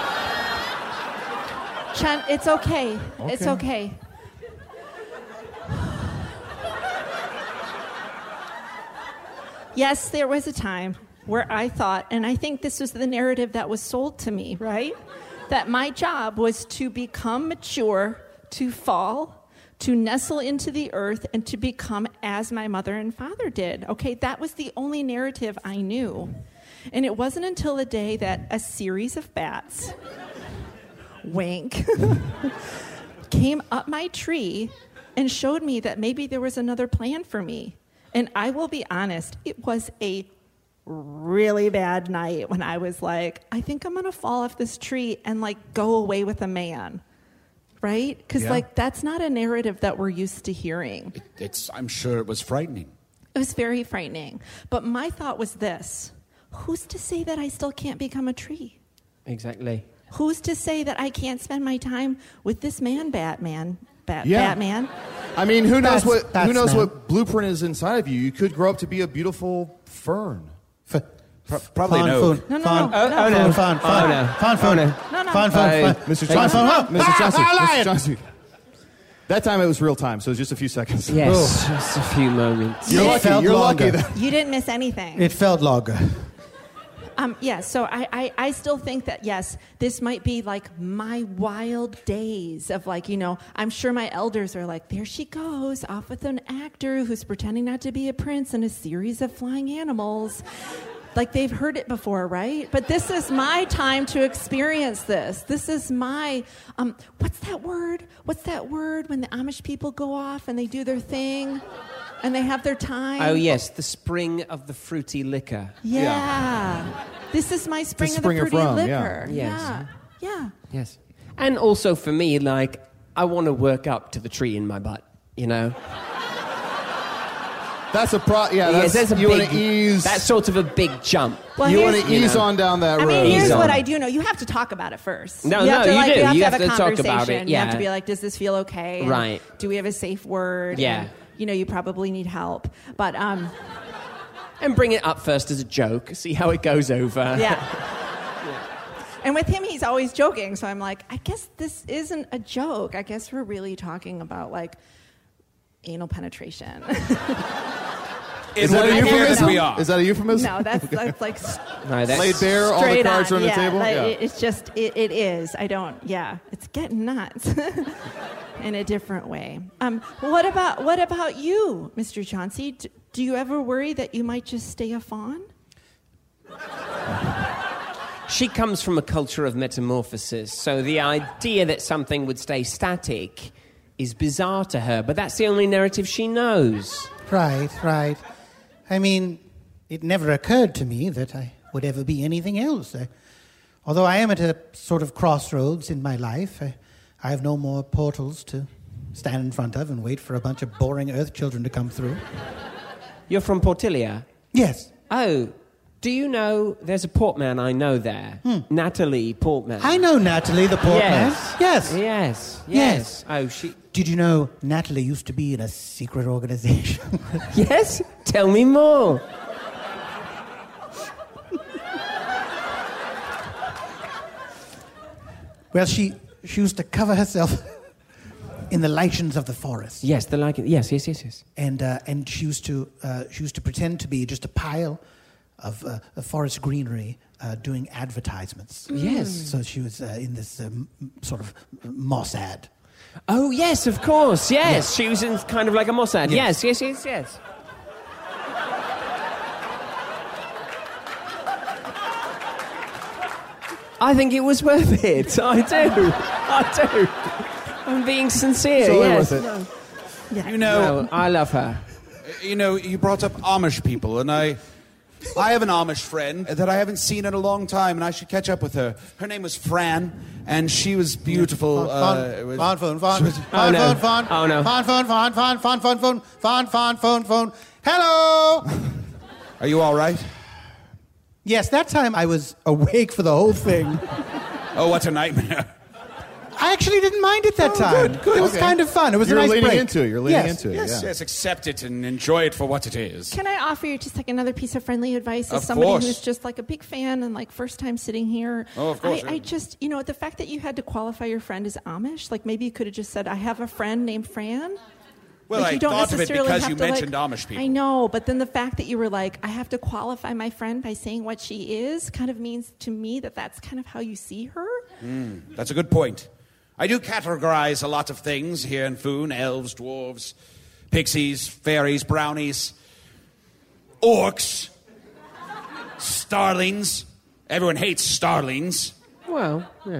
[SPEAKER 17] Chen, it's okay. okay. It's okay. Yes, there was a time where I thought, and I think this was the narrative that was sold to me, right? That my job was to become mature, to fall, to nestle into the earth, and to become as my mother and father did. Okay, that was the only narrative I knew. And it wasn't until the day that a series of bats, wink, came up my tree and showed me that maybe there was another plan for me. And I will be honest, it was a really bad night when I was like, I think I'm going to fall off this tree and, like, go away with a man. Right? Because, yeah. like, that's not a narrative that we're used to hearing.
[SPEAKER 5] It, it's, I'm sure it was frightening.
[SPEAKER 17] It was very frightening. But my thought was this. Who's to say that I still can't become a tree?
[SPEAKER 16] Exactly.
[SPEAKER 17] Who's to say that I can't spend my time with this man, Batman? Bat-
[SPEAKER 6] yeah.
[SPEAKER 17] Batman?
[SPEAKER 6] I mean, who knows
[SPEAKER 8] Bats,
[SPEAKER 6] what
[SPEAKER 8] Bats
[SPEAKER 6] who knows
[SPEAKER 8] man.
[SPEAKER 6] what blueprint is inside of you? You could grow up to be a beautiful fern.
[SPEAKER 8] F-
[SPEAKER 5] Pro- probably
[SPEAKER 8] fawn,
[SPEAKER 5] no.
[SPEAKER 8] Foon.
[SPEAKER 17] No, no,
[SPEAKER 8] fawn,
[SPEAKER 17] no.
[SPEAKER 16] Oh, oh, no.
[SPEAKER 8] Fawn, fawn,
[SPEAKER 16] Oh, no.
[SPEAKER 8] fawn, fawn,
[SPEAKER 16] Oh, no.
[SPEAKER 17] No, no.
[SPEAKER 8] fawn, fawn,
[SPEAKER 6] Hey,
[SPEAKER 8] fawn.
[SPEAKER 6] Mister
[SPEAKER 8] Fawn,
[SPEAKER 6] Johnson.
[SPEAKER 8] fawn, fawn.
[SPEAKER 6] Mister
[SPEAKER 8] Ah,
[SPEAKER 6] Johnson.
[SPEAKER 8] ah,
[SPEAKER 6] Mister
[SPEAKER 8] lion.
[SPEAKER 6] Johnson. That time it was real time, so it was just a few seconds.
[SPEAKER 16] Yes, just a few moments.
[SPEAKER 6] You're
[SPEAKER 8] It
[SPEAKER 6] lucky.
[SPEAKER 8] felt
[SPEAKER 6] You're
[SPEAKER 8] longer.
[SPEAKER 6] lucky. That
[SPEAKER 17] You didn't miss anything.
[SPEAKER 8] It felt longer.
[SPEAKER 17] Um, yeah, so I, I, I still think that, yes, this might be like my wild days of, like, you know, I'm sure my elders are like, there she goes, off with an actor who's pretending not to be a prince in a series of flying animals. Like, they've heard it before, right? But this is my time to experience this. This is my, um, what's that word? What's that word when the Amish people go off and they do their thing? And they have their time?
[SPEAKER 16] Oh, yes, the spring of the fruity liquor.
[SPEAKER 17] Yeah.
[SPEAKER 6] Yeah.
[SPEAKER 17] This is my spring
[SPEAKER 6] The
[SPEAKER 17] of the
[SPEAKER 6] spring of
[SPEAKER 17] fruity
[SPEAKER 6] rum,
[SPEAKER 17] liquor.
[SPEAKER 16] yeah. Yes.
[SPEAKER 17] Yeah. Yeah.
[SPEAKER 16] Yes. And also for me, like, I want to work up to the tree in my butt, you know?
[SPEAKER 6] That's a pro. Yeah, that's,
[SPEAKER 16] yes, there's a
[SPEAKER 6] you
[SPEAKER 16] big,
[SPEAKER 6] want to ease.
[SPEAKER 16] That's sort of a big jump.
[SPEAKER 17] Well,
[SPEAKER 6] you
[SPEAKER 17] here's-
[SPEAKER 6] want to ease
[SPEAKER 16] you know.
[SPEAKER 6] on down that
[SPEAKER 17] I
[SPEAKER 6] road.
[SPEAKER 17] mean, here's
[SPEAKER 16] Ease
[SPEAKER 17] what
[SPEAKER 16] on.
[SPEAKER 17] I do know. You have to talk about it first.
[SPEAKER 16] No,
[SPEAKER 17] you have
[SPEAKER 16] no,
[SPEAKER 17] to,
[SPEAKER 16] you
[SPEAKER 17] like,
[SPEAKER 16] do.
[SPEAKER 17] You have
[SPEAKER 16] You
[SPEAKER 17] to
[SPEAKER 16] have
[SPEAKER 17] have, a
[SPEAKER 16] to talk
[SPEAKER 17] conversation.
[SPEAKER 16] about it,
[SPEAKER 17] You have to
[SPEAKER 16] yeah.
[SPEAKER 17] be like, does this feel okay? And
[SPEAKER 16] Right.
[SPEAKER 17] do we have a safe word?
[SPEAKER 16] Yeah.
[SPEAKER 17] And, you know, you probably need help. But, um...
[SPEAKER 16] And bring it up first as a joke. See how it goes over.
[SPEAKER 17] Yeah. And with him, he's always joking. So I'm like, I guess this isn't a joke. I guess we're really talking about, like, anal penetration.
[SPEAKER 6] Is that a
[SPEAKER 17] I never
[SPEAKER 6] euphemism?
[SPEAKER 17] know.
[SPEAKER 6] Is that a euphemism?
[SPEAKER 17] No, that's, that's like...
[SPEAKER 16] No, that's
[SPEAKER 6] Laid bare, all the
[SPEAKER 17] straight
[SPEAKER 6] cards
[SPEAKER 17] on.
[SPEAKER 6] are on the
[SPEAKER 17] yeah,
[SPEAKER 6] table?
[SPEAKER 17] Like,
[SPEAKER 6] Yeah.
[SPEAKER 17] it- It's just, it, it is. I don't, yeah. It's getting nuts. In a different way. Um, what about what about you, Mister Chauncey? D- do you ever worry that you might just stay a fawn?
[SPEAKER 16] She comes from a culture of metamorphosis, so the idea that something would stay static is bizarre to her, but that's the only narrative she knows.
[SPEAKER 8] Right, right. I mean, it never occurred to me that I would ever be anything else. I, although I am at a sort of crossroads in my life, I, I have no more portals to stand in front of and wait for a bunch of boring Earth children to come through.
[SPEAKER 16] You're from Portilia?
[SPEAKER 8] Yes.
[SPEAKER 16] Oh, do you know, there's a Portman I know there.
[SPEAKER 8] Hmm.
[SPEAKER 16] Natalie Portman.
[SPEAKER 8] I know Natalie, the Portman.
[SPEAKER 16] Yes.
[SPEAKER 8] Yes.
[SPEAKER 16] Yes. Yes.
[SPEAKER 8] Yes.
[SPEAKER 16] Oh, she...
[SPEAKER 8] Did you know Natalie used to be in a secret organization?
[SPEAKER 16] Yes? Tell me more.
[SPEAKER 8] Well, she, she used to cover herself in the lichens of the forest.
[SPEAKER 16] Yes, the lichen. Yes, yes, yes, yes.
[SPEAKER 8] And uh, and she used to uh, she used to pretend to be just a pile of, uh, of forest greenery uh, doing advertisements.
[SPEAKER 16] Yes.
[SPEAKER 8] So she was uh, in this um, sort of Mossad.
[SPEAKER 16] Oh, yes, of course, yes.
[SPEAKER 8] Yes.
[SPEAKER 16] She was in kind of like a Mossad.
[SPEAKER 8] Yes.
[SPEAKER 16] Yes, yes, yes, yes. I think it was worth it. I do. I do. I'm being sincere.
[SPEAKER 6] It's only
[SPEAKER 16] yes.
[SPEAKER 6] worth it.
[SPEAKER 16] No.
[SPEAKER 17] Yeah.
[SPEAKER 5] You know,
[SPEAKER 16] No, I love her.
[SPEAKER 5] you know, you brought up Amish people, and I, I have an Amish friend that I haven't seen in a long time, and I should catch up with her. Her name was Fran, and she was beautiful. uh, it was-
[SPEAKER 8] Phone, phone, phone,
[SPEAKER 5] she was-
[SPEAKER 8] phone,
[SPEAKER 16] no.
[SPEAKER 8] phone, phone,
[SPEAKER 16] Oh, no.
[SPEAKER 8] phone, phone, phone, phone, phone, phone, phone, phone, phone, phone, phone. Hello.
[SPEAKER 5] Are you all right?
[SPEAKER 8] Yes, that time I was awake for the whole thing.
[SPEAKER 5] Oh, what a nightmare.
[SPEAKER 8] I actually didn't mind it that
[SPEAKER 5] Oh,
[SPEAKER 8] time.
[SPEAKER 5] good, good.
[SPEAKER 8] It was
[SPEAKER 6] Okay.
[SPEAKER 8] kind of fun. It was
[SPEAKER 6] You're
[SPEAKER 8] a nice
[SPEAKER 6] leaning
[SPEAKER 8] break.
[SPEAKER 6] into it. You're leaning
[SPEAKER 8] Yes.
[SPEAKER 6] into it.
[SPEAKER 5] Yes,
[SPEAKER 6] yeah.
[SPEAKER 5] yes, accept it and enjoy it for what it is.
[SPEAKER 17] Can I offer you just like another piece of friendly advice as
[SPEAKER 5] Of
[SPEAKER 17] somebody
[SPEAKER 5] course.
[SPEAKER 17] who's just like a big fan and like first time sitting here?
[SPEAKER 5] Oh, of course,
[SPEAKER 17] I,
[SPEAKER 5] yeah.
[SPEAKER 17] I just, you know, the fact that you had to qualify your friend as Amish, like maybe you could have just said, I have a friend named Fran.
[SPEAKER 5] Well,
[SPEAKER 17] Like,
[SPEAKER 5] I
[SPEAKER 17] you don't
[SPEAKER 5] thought of it
[SPEAKER 17] necessarily
[SPEAKER 5] because
[SPEAKER 17] have
[SPEAKER 5] you
[SPEAKER 17] to,
[SPEAKER 5] mentioned
[SPEAKER 17] like-
[SPEAKER 5] Amish people.
[SPEAKER 17] I know, but then the fact that you were like, I have to qualify my friend by saying what she is kind of means to me that that's kind of how you see her.
[SPEAKER 5] Mm, that's a good point. I do categorize a lot of things here in Foon: elves, dwarves, pixies, fairies, brownies, orcs, starlings. Everyone hates starlings.
[SPEAKER 16] Well, yeah.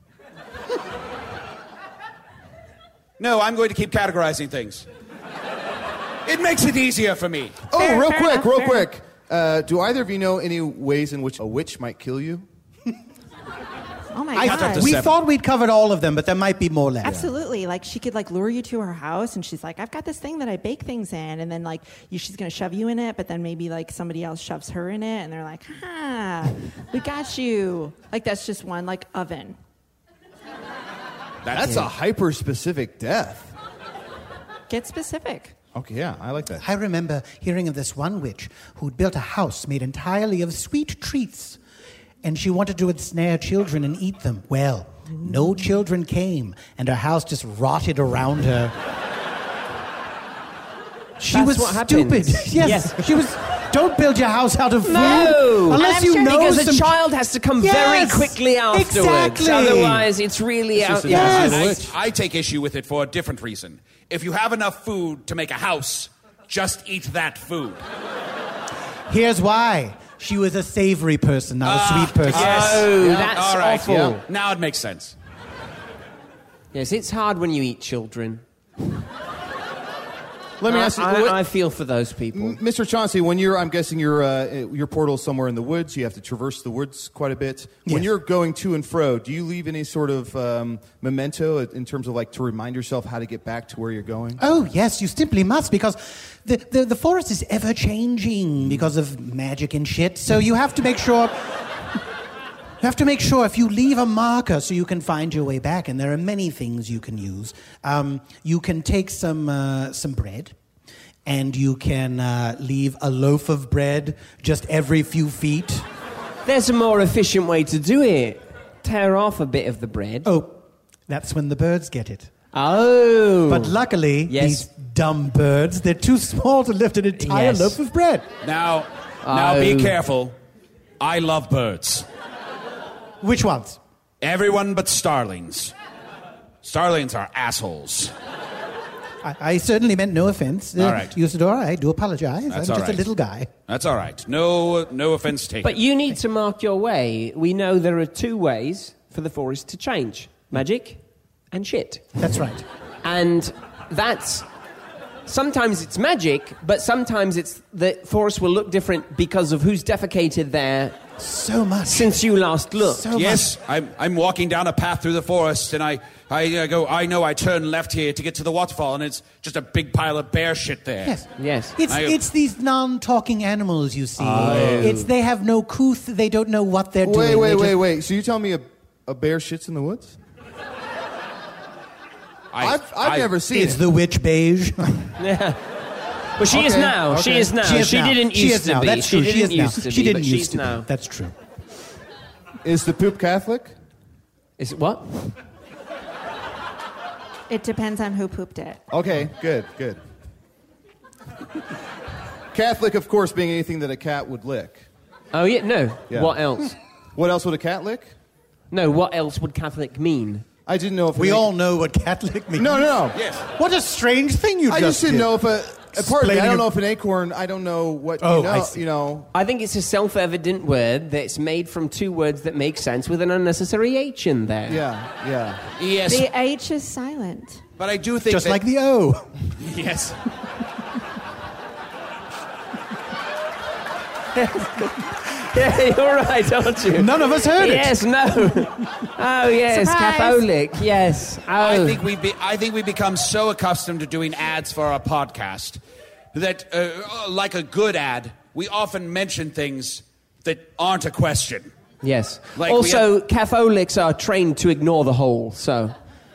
[SPEAKER 5] No, I'm going to keep categorizing things. It makes it easier for me.
[SPEAKER 6] Oh,
[SPEAKER 17] Fair,
[SPEAKER 6] real
[SPEAKER 17] fair
[SPEAKER 6] quick,
[SPEAKER 17] enough,
[SPEAKER 6] real
[SPEAKER 17] fair
[SPEAKER 6] quick. Uh, do either of you know any ways in which a witch might kill you?
[SPEAKER 17] Oh my
[SPEAKER 8] I,
[SPEAKER 17] God.
[SPEAKER 8] we thought we'd covered all of them, but there might be more left.
[SPEAKER 17] Absolutely. Like she could like lure you to her house and she's like, I've got this thing that I bake things in. And then like you, she's going to shove you in it, but then maybe like somebody else shoves her in it and they're like, ha, we got you. Like that's just one like oven.
[SPEAKER 6] That's a hyper-specific death.
[SPEAKER 17] Get specific.
[SPEAKER 6] Okay, yeah, I like that.
[SPEAKER 8] I remember hearing of this one witch who'd built a house made entirely of sweet treats, and she wanted to ensnare children and eat them. Well, no children came, and her house just rotted around her. She
[SPEAKER 16] That's
[SPEAKER 8] was
[SPEAKER 16] what
[SPEAKER 8] stupid.
[SPEAKER 16] happens.
[SPEAKER 8] Yes,
[SPEAKER 16] Yes.
[SPEAKER 8] she was. Don't build your house out of food
[SPEAKER 16] No,
[SPEAKER 8] unless you know
[SPEAKER 16] because
[SPEAKER 8] some.
[SPEAKER 16] a child has to come
[SPEAKER 8] Yes,
[SPEAKER 16] very quickly afterwards.
[SPEAKER 8] exactly.
[SPEAKER 16] Otherwise, it's really out.
[SPEAKER 6] just a
[SPEAKER 16] Yeah.
[SPEAKER 6] nasty
[SPEAKER 5] I, I take issue with it for a different reason. If you have enough food to make a house, just eat that food.
[SPEAKER 8] Here's why. She was a savory person, not a sweet person.
[SPEAKER 5] Yes.
[SPEAKER 16] Oh,
[SPEAKER 5] Yeah.
[SPEAKER 16] that's
[SPEAKER 5] All right.
[SPEAKER 16] awful.
[SPEAKER 5] Yeah. Now it makes sense.
[SPEAKER 16] Yes, it's hard when you eat children.
[SPEAKER 6] Let me
[SPEAKER 16] I,
[SPEAKER 6] ask you,
[SPEAKER 16] I,
[SPEAKER 6] what-
[SPEAKER 16] I feel for those people.
[SPEAKER 6] M- Mister Chauncey, when you're, I'm guessing your uh, your portal's somewhere in the woods. You have to traverse the woods quite a bit. When
[SPEAKER 8] Yes.
[SPEAKER 6] you're going to and fro, do you leave any sort of um, memento in terms of like to remind yourself how to get back to where you're going?
[SPEAKER 8] Oh, yes, you simply must, because the, the, the forest is ever changing because of magic and shit. So you have to make sure. You have to make sure if you leave a marker so you can find your way back, and there are many things you can use. Um, you can take some uh, some bread, and you can uh, leave a loaf of bread just every few feet.
[SPEAKER 16] There's a more efficient way to do it. Tear off a bit of the bread.
[SPEAKER 8] Oh, that's when the birds get it.
[SPEAKER 16] Oh.
[SPEAKER 8] But luckily,
[SPEAKER 16] Yes.
[SPEAKER 8] these dumb birds, they're too small to lift an entire
[SPEAKER 16] Yes.
[SPEAKER 8] loaf of bread.
[SPEAKER 5] Now, now be
[SPEAKER 16] Oh.
[SPEAKER 5] careful. I love birds.
[SPEAKER 8] Which ones?
[SPEAKER 5] Everyone but starlings. Starlings are assholes.
[SPEAKER 8] I, I certainly meant no offense. Uh,
[SPEAKER 5] All right.
[SPEAKER 8] Usador, I do apologize.
[SPEAKER 5] That's
[SPEAKER 8] I'm
[SPEAKER 5] all
[SPEAKER 8] just
[SPEAKER 5] right.
[SPEAKER 8] a little guy.
[SPEAKER 5] That's all right. No, no offense taken.
[SPEAKER 16] But you need to mark your way. We know there are two ways for the forest to change: magic and shit.
[SPEAKER 8] That's right.
[SPEAKER 16] And that's sometimes it's magic, but sometimes it's the forest will look different because of who's defecated there
[SPEAKER 8] So much.
[SPEAKER 16] since you last looked.
[SPEAKER 8] So
[SPEAKER 5] yes, I'm, I'm walking down a path through the forest, and I, I uh, go, I know I turn left here to get to the waterfall, and it's just a big pile of bear shit there.
[SPEAKER 8] Yes.
[SPEAKER 16] Yes.
[SPEAKER 8] It's,
[SPEAKER 5] I-
[SPEAKER 8] it's these non-talking animals, you see.
[SPEAKER 6] Oh.
[SPEAKER 8] It's They have no couth. They don't know what they're
[SPEAKER 6] Wait,
[SPEAKER 8] doing.
[SPEAKER 6] wait,
[SPEAKER 8] They
[SPEAKER 6] wait,
[SPEAKER 8] just-
[SPEAKER 6] wait. So you tell me a, a bear shits in the woods?
[SPEAKER 5] I,
[SPEAKER 6] I've, I've
[SPEAKER 5] I-
[SPEAKER 6] never seen
[SPEAKER 8] It's
[SPEAKER 6] it.
[SPEAKER 8] the witch beige.
[SPEAKER 16] Yeah. But she is
[SPEAKER 6] Okay,
[SPEAKER 16] now. She
[SPEAKER 6] okay.
[SPEAKER 16] is now. She,
[SPEAKER 8] is now.
[SPEAKER 16] didn't
[SPEAKER 8] She
[SPEAKER 16] used
[SPEAKER 8] is
[SPEAKER 16] to
[SPEAKER 8] now.
[SPEAKER 16] be.
[SPEAKER 8] That's
[SPEAKER 16] she
[SPEAKER 8] true. She
[SPEAKER 16] didn't
[SPEAKER 8] is now.
[SPEAKER 16] used to
[SPEAKER 8] She
[SPEAKER 16] be,
[SPEAKER 8] didn't
[SPEAKER 16] but
[SPEAKER 8] used
[SPEAKER 16] she's
[SPEAKER 8] to be.
[SPEAKER 16] now.
[SPEAKER 8] That's true.
[SPEAKER 6] Is the poop Catholic?
[SPEAKER 16] Is it what?
[SPEAKER 17] It depends on who pooped it.
[SPEAKER 6] Okay, good, good. Catholic, of course, being anything that a cat would lick.
[SPEAKER 16] Oh yeah, no.
[SPEAKER 6] Yeah.
[SPEAKER 16] What else?
[SPEAKER 6] What else would a cat lick?
[SPEAKER 16] No, what else would Catholic mean?
[SPEAKER 6] I didn't know if
[SPEAKER 8] We
[SPEAKER 6] it-
[SPEAKER 8] all know what Catholic means.
[SPEAKER 6] No, no, no.
[SPEAKER 5] Yes.
[SPEAKER 8] What a strange thing you
[SPEAKER 6] I
[SPEAKER 8] just
[SPEAKER 6] just didn't
[SPEAKER 8] did.
[SPEAKER 6] know if a Pardon me, I
[SPEAKER 16] explaining
[SPEAKER 6] don't
[SPEAKER 16] it-
[SPEAKER 6] know if an acorn, I don't know what,
[SPEAKER 16] Oh,
[SPEAKER 6] you know,
[SPEAKER 16] I see.
[SPEAKER 6] you know.
[SPEAKER 16] I think it's a self-evident word that's made from two words that make sense with an unnecessary H in there.
[SPEAKER 6] Yeah, yeah.
[SPEAKER 5] Yes.
[SPEAKER 17] The H is silent.
[SPEAKER 5] But I do think
[SPEAKER 8] Just
[SPEAKER 5] that-
[SPEAKER 8] like the O.
[SPEAKER 5] Yes.
[SPEAKER 16] Yeah, you're right, aren't you?
[SPEAKER 8] None of us heard it.
[SPEAKER 16] Yes, no. Oh, yes,
[SPEAKER 5] Surprise.
[SPEAKER 16] Catholic, yes. Oh.
[SPEAKER 5] I think we be, I think we become so accustomed to doing ads for our podcast that, uh, like a good ad, we often mention things that aren't a question.
[SPEAKER 16] Yes.
[SPEAKER 5] Like we
[SPEAKER 16] also, Catholics are trained to ignore the whole, so...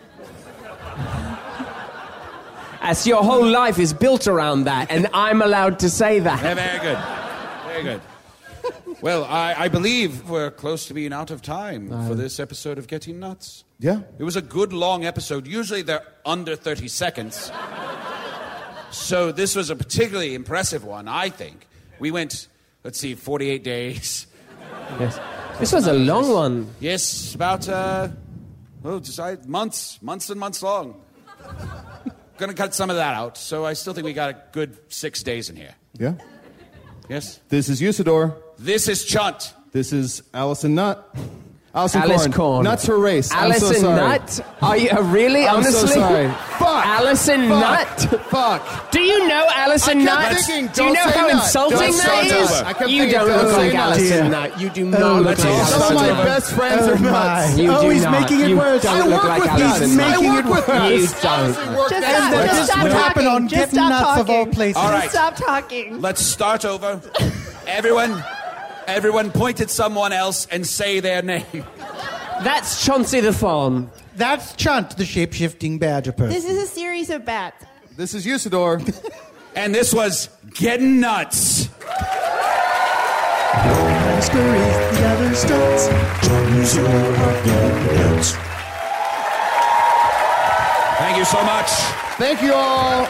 [SPEAKER 16] As your whole life is built around that, and I'm allowed to say that.
[SPEAKER 5] Yeah, very good. Very good. Well, I, I believe we're close to being out of time for this episode of Getting Nuts.
[SPEAKER 6] Yeah.
[SPEAKER 5] It was a good long episode. Usually they're under thirty seconds. So this was a particularly impressive one, I think. We went, let's see, forty-eight days.
[SPEAKER 16] Yes. This was a long one.
[SPEAKER 5] Yes, about, uh, oh, decide, months, months and months long. Gonna cut some of that out, so I still think we got a good six days in here.
[SPEAKER 6] Yeah.
[SPEAKER 5] Yes?
[SPEAKER 6] This is Usador.
[SPEAKER 5] This is Chunt.
[SPEAKER 6] This is Allison Nutt. Allison
[SPEAKER 16] Alice
[SPEAKER 6] Korn.
[SPEAKER 16] Korn.
[SPEAKER 6] Nuts her race.
[SPEAKER 16] Alison
[SPEAKER 6] I'm so sorry.
[SPEAKER 16] Nutt? Are you uh, really?
[SPEAKER 6] I'm
[SPEAKER 16] Honestly?
[SPEAKER 6] so sorry. Fuck.
[SPEAKER 16] Alison
[SPEAKER 6] Fuck.
[SPEAKER 16] Nutt?
[SPEAKER 6] Fuck.
[SPEAKER 16] Do you know Alison
[SPEAKER 6] I
[SPEAKER 16] Nutt?
[SPEAKER 6] kept thinking,
[SPEAKER 16] Do you
[SPEAKER 6] don't
[SPEAKER 16] know
[SPEAKER 6] say
[SPEAKER 16] how
[SPEAKER 6] Nutt.
[SPEAKER 16] insulting
[SPEAKER 6] Don't
[SPEAKER 16] that
[SPEAKER 6] say
[SPEAKER 16] is?
[SPEAKER 6] Nutt. I kept
[SPEAKER 16] You
[SPEAKER 6] thinking,
[SPEAKER 16] don't
[SPEAKER 6] don't
[SPEAKER 16] look
[SPEAKER 6] say
[SPEAKER 16] like
[SPEAKER 6] Nutt.
[SPEAKER 16] Alison
[SPEAKER 6] Yeah.
[SPEAKER 16] Nutt. You do
[SPEAKER 8] Oh,
[SPEAKER 16] not look
[SPEAKER 8] let's
[SPEAKER 16] like
[SPEAKER 8] all
[SPEAKER 16] Alison
[SPEAKER 6] Some of
[SPEAKER 16] Nutt.
[SPEAKER 6] my best friends
[SPEAKER 8] Oh
[SPEAKER 6] are
[SPEAKER 8] my.
[SPEAKER 6] nuts.
[SPEAKER 16] You
[SPEAKER 8] Oh,
[SPEAKER 16] do
[SPEAKER 8] he's
[SPEAKER 16] not.
[SPEAKER 8] making it
[SPEAKER 16] you
[SPEAKER 8] worse.
[SPEAKER 16] don't
[SPEAKER 8] I
[SPEAKER 16] look
[SPEAKER 8] work
[SPEAKER 16] like
[SPEAKER 8] with
[SPEAKER 16] Alison
[SPEAKER 8] nuts.
[SPEAKER 16] Nutt.
[SPEAKER 8] I work with
[SPEAKER 16] You
[SPEAKER 8] nuts.
[SPEAKER 16] don't.
[SPEAKER 17] Just
[SPEAKER 8] And
[SPEAKER 17] stop,
[SPEAKER 8] that
[SPEAKER 17] just
[SPEAKER 8] just
[SPEAKER 17] stop
[SPEAKER 8] would happen
[SPEAKER 17] talking.
[SPEAKER 8] on
[SPEAKER 17] Just
[SPEAKER 8] Getting
[SPEAKER 17] stop
[SPEAKER 8] Nuts of all
[SPEAKER 17] talking.
[SPEAKER 8] places.
[SPEAKER 5] All right.
[SPEAKER 17] Just stop talking.
[SPEAKER 5] Let's start over. Everyone, everyone point at someone else and say their name.
[SPEAKER 16] That's Chauncey the Fawn.
[SPEAKER 8] That's Chunt, the shape-shifting badger person.
[SPEAKER 17] This is a series of bats.
[SPEAKER 6] This is Usador.
[SPEAKER 5] And this was Getting Nuts.
[SPEAKER 7] One scurries, the other starts. Join Usador Getting Nuts.
[SPEAKER 5] Thank you so much.
[SPEAKER 6] Thank you all.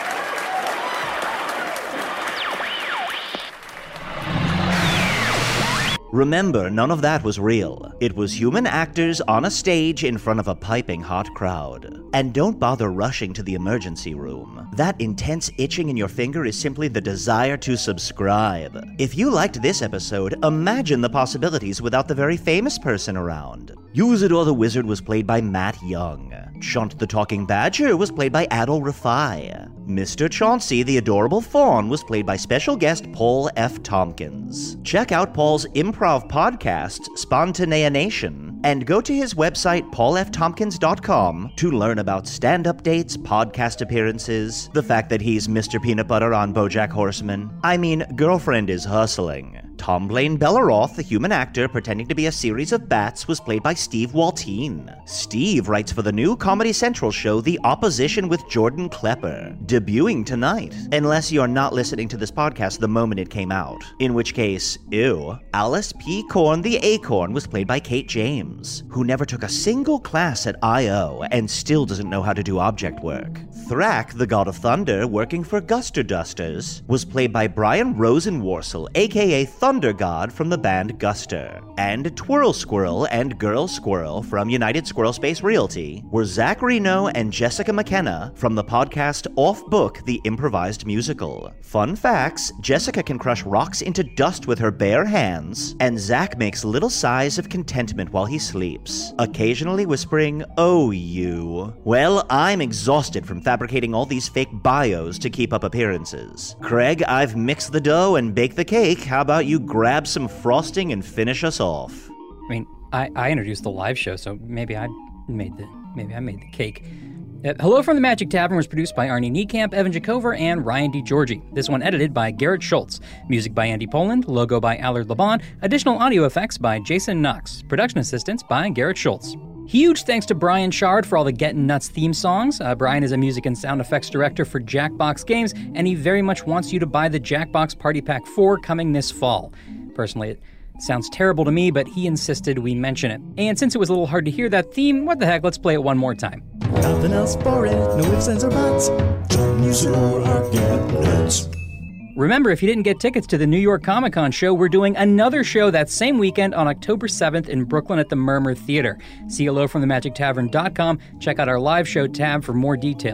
[SPEAKER 3] Remember, none of that was real. It was human actors on a stage in front of a piping hot crowd. And don't bother rushing to the emergency room. That intense itching in your finger is simply the desire to subscribe. If you liked this episode, imagine the possibilities without the very famous person around. Usador the Wizard was played by Matt Young. Chunt the Talking Badger was played by Adol Rafai. Mister Chauncey the Adorable Fawn was played by special guest Paul F. Tompkins. Check out Paul's improv podcast, Spontaneanation, and go to his website, paul f tompkins dot com, to learn about stand-up dates, podcast appearances, the fact that he's Mister Peanut Butter on BoJack Horseman. I mean, Girlfriend is Hustling. Tom Blaine Bellaroth, the human actor pretending to be a series of bats, was played by Steve Waltine. Steve writes for the new Comedy Central show The Opposition with Jordan Klepper, debuting tonight, unless you're not listening to this podcast the moment it came out, in which case, ew. Alice P. Korn the Acorn was played by Kate James, who never took a single class at I O and still doesn't know how to do object work. Thrak, the God of Thunder, working for Guster Dusters, was played by Brian Rosenworcel, aka Thunder God from the band Guster. And Twirl Squirrel and Girl Squirrel from United Squirrel Space Realty were Zach Reno and Jessica McKenna from the podcast Off Book, the Improvised Musical. Fun facts, Jessica can crush rocks into dust with her bare hands, and Zach makes little sighs of contentment while he sleeps, occasionally whispering, "Oh, you." Well, I'm exhausted from fabricating all these fake bios to keep up appearances. Craig, I've mixed the dough and baked the cake. How about you grab some frosting and finish us off?
[SPEAKER 4] I mean, I, I introduced the live show, so maybe I made the maybe I made the cake. Uh, Hello from the Magic Tavern was produced by Arnie Niekamp, Evan Jacover, and Ryan DiGiorgi. This one edited by Garrett Schultz. Music by Andy Poland, logo by Allard Laban, additional audio effects by Jason Knox, production assistance by Garrett Schultz. Huge thanks to Brian Shard for all the Gettin' Nuts theme songs. Uh, Brian is a music and sound effects director for Jackbox Games, and he very much wants you to buy the Jackbox Party Pack four coming this fall. Personally, it sounds terrible to me, but he insisted we mention it. And since it was a little hard to hear that theme, what the heck, let's play it one more time.
[SPEAKER 7] Nothing else for it, no ifs, ands, or buts. Join Usador Getting Nuts.
[SPEAKER 4] Remember, if you didn't get tickets to the New York Comic Con show, we're doing another show that same weekend on October seventh in Brooklyn at the Murmur Theater. See hello from the magic tavern dot com. Check out our live show tab for more details.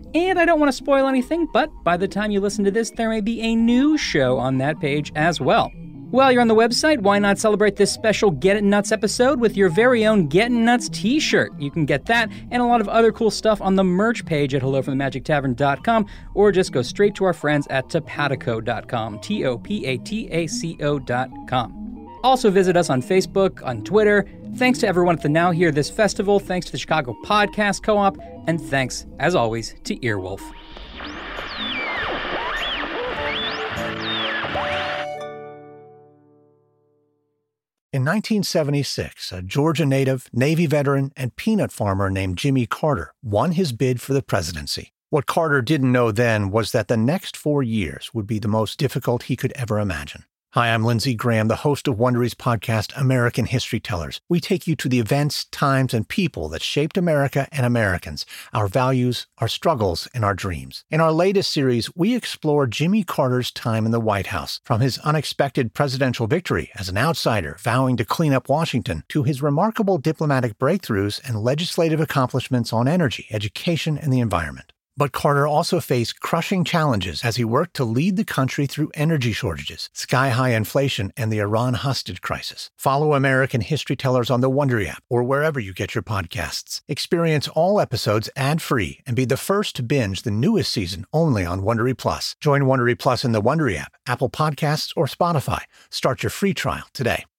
[SPEAKER 4] And I don't want to spoil anything, but by the time you listen to this, there may be a new show on that page as well. While you're on the website, why not celebrate this special Get It Nuts episode with your very own Gettin' Nuts t-shirt? You can get that and a lot of other cool stuff on the merch page at hello from the magic tavern dot com, or just go straight to our friends at topataco dot com, T O P A T A C O dot com. Also visit us on Facebook, on Twitter. Thanks to everyone at the Now Hear This Festival, thanks to the Chicago Podcast Co-op, and thanks, as always, to Earwolf.
[SPEAKER 2] In nineteen seventy-six, a Georgia native, Navy veteran, and peanut farmer named Jimmy Carter won his bid for the presidency. What Carter didn't know then was that the next four years would be the most difficult he could ever imagine. Hi, I'm Lindsey Graham, the host of Wondery's podcast, American History Tellers. We take you to the events, times, and people that shaped America and Americans, our values, our struggles, and our dreams. In our latest series, we explore Jimmy Carter's time in the White House, from his unexpected presidential victory as an outsider vowing to clean up Washington, to his remarkable diplomatic breakthroughs and legislative accomplishments on energy, education, and the environment. But Carter also faced crushing challenges as he worked to lead the country through energy shortages, sky-high inflation, and the Iran hostage crisis. Follow American History Tellers on the Wondery app or wherever you get your podcasts. Experience all episodes ad-free and be the first to binge the newest season only on Wondery Plus. Join Wondery Plus in the Wondery app, Apple Podcasts, or Spotify. Start your free trial today.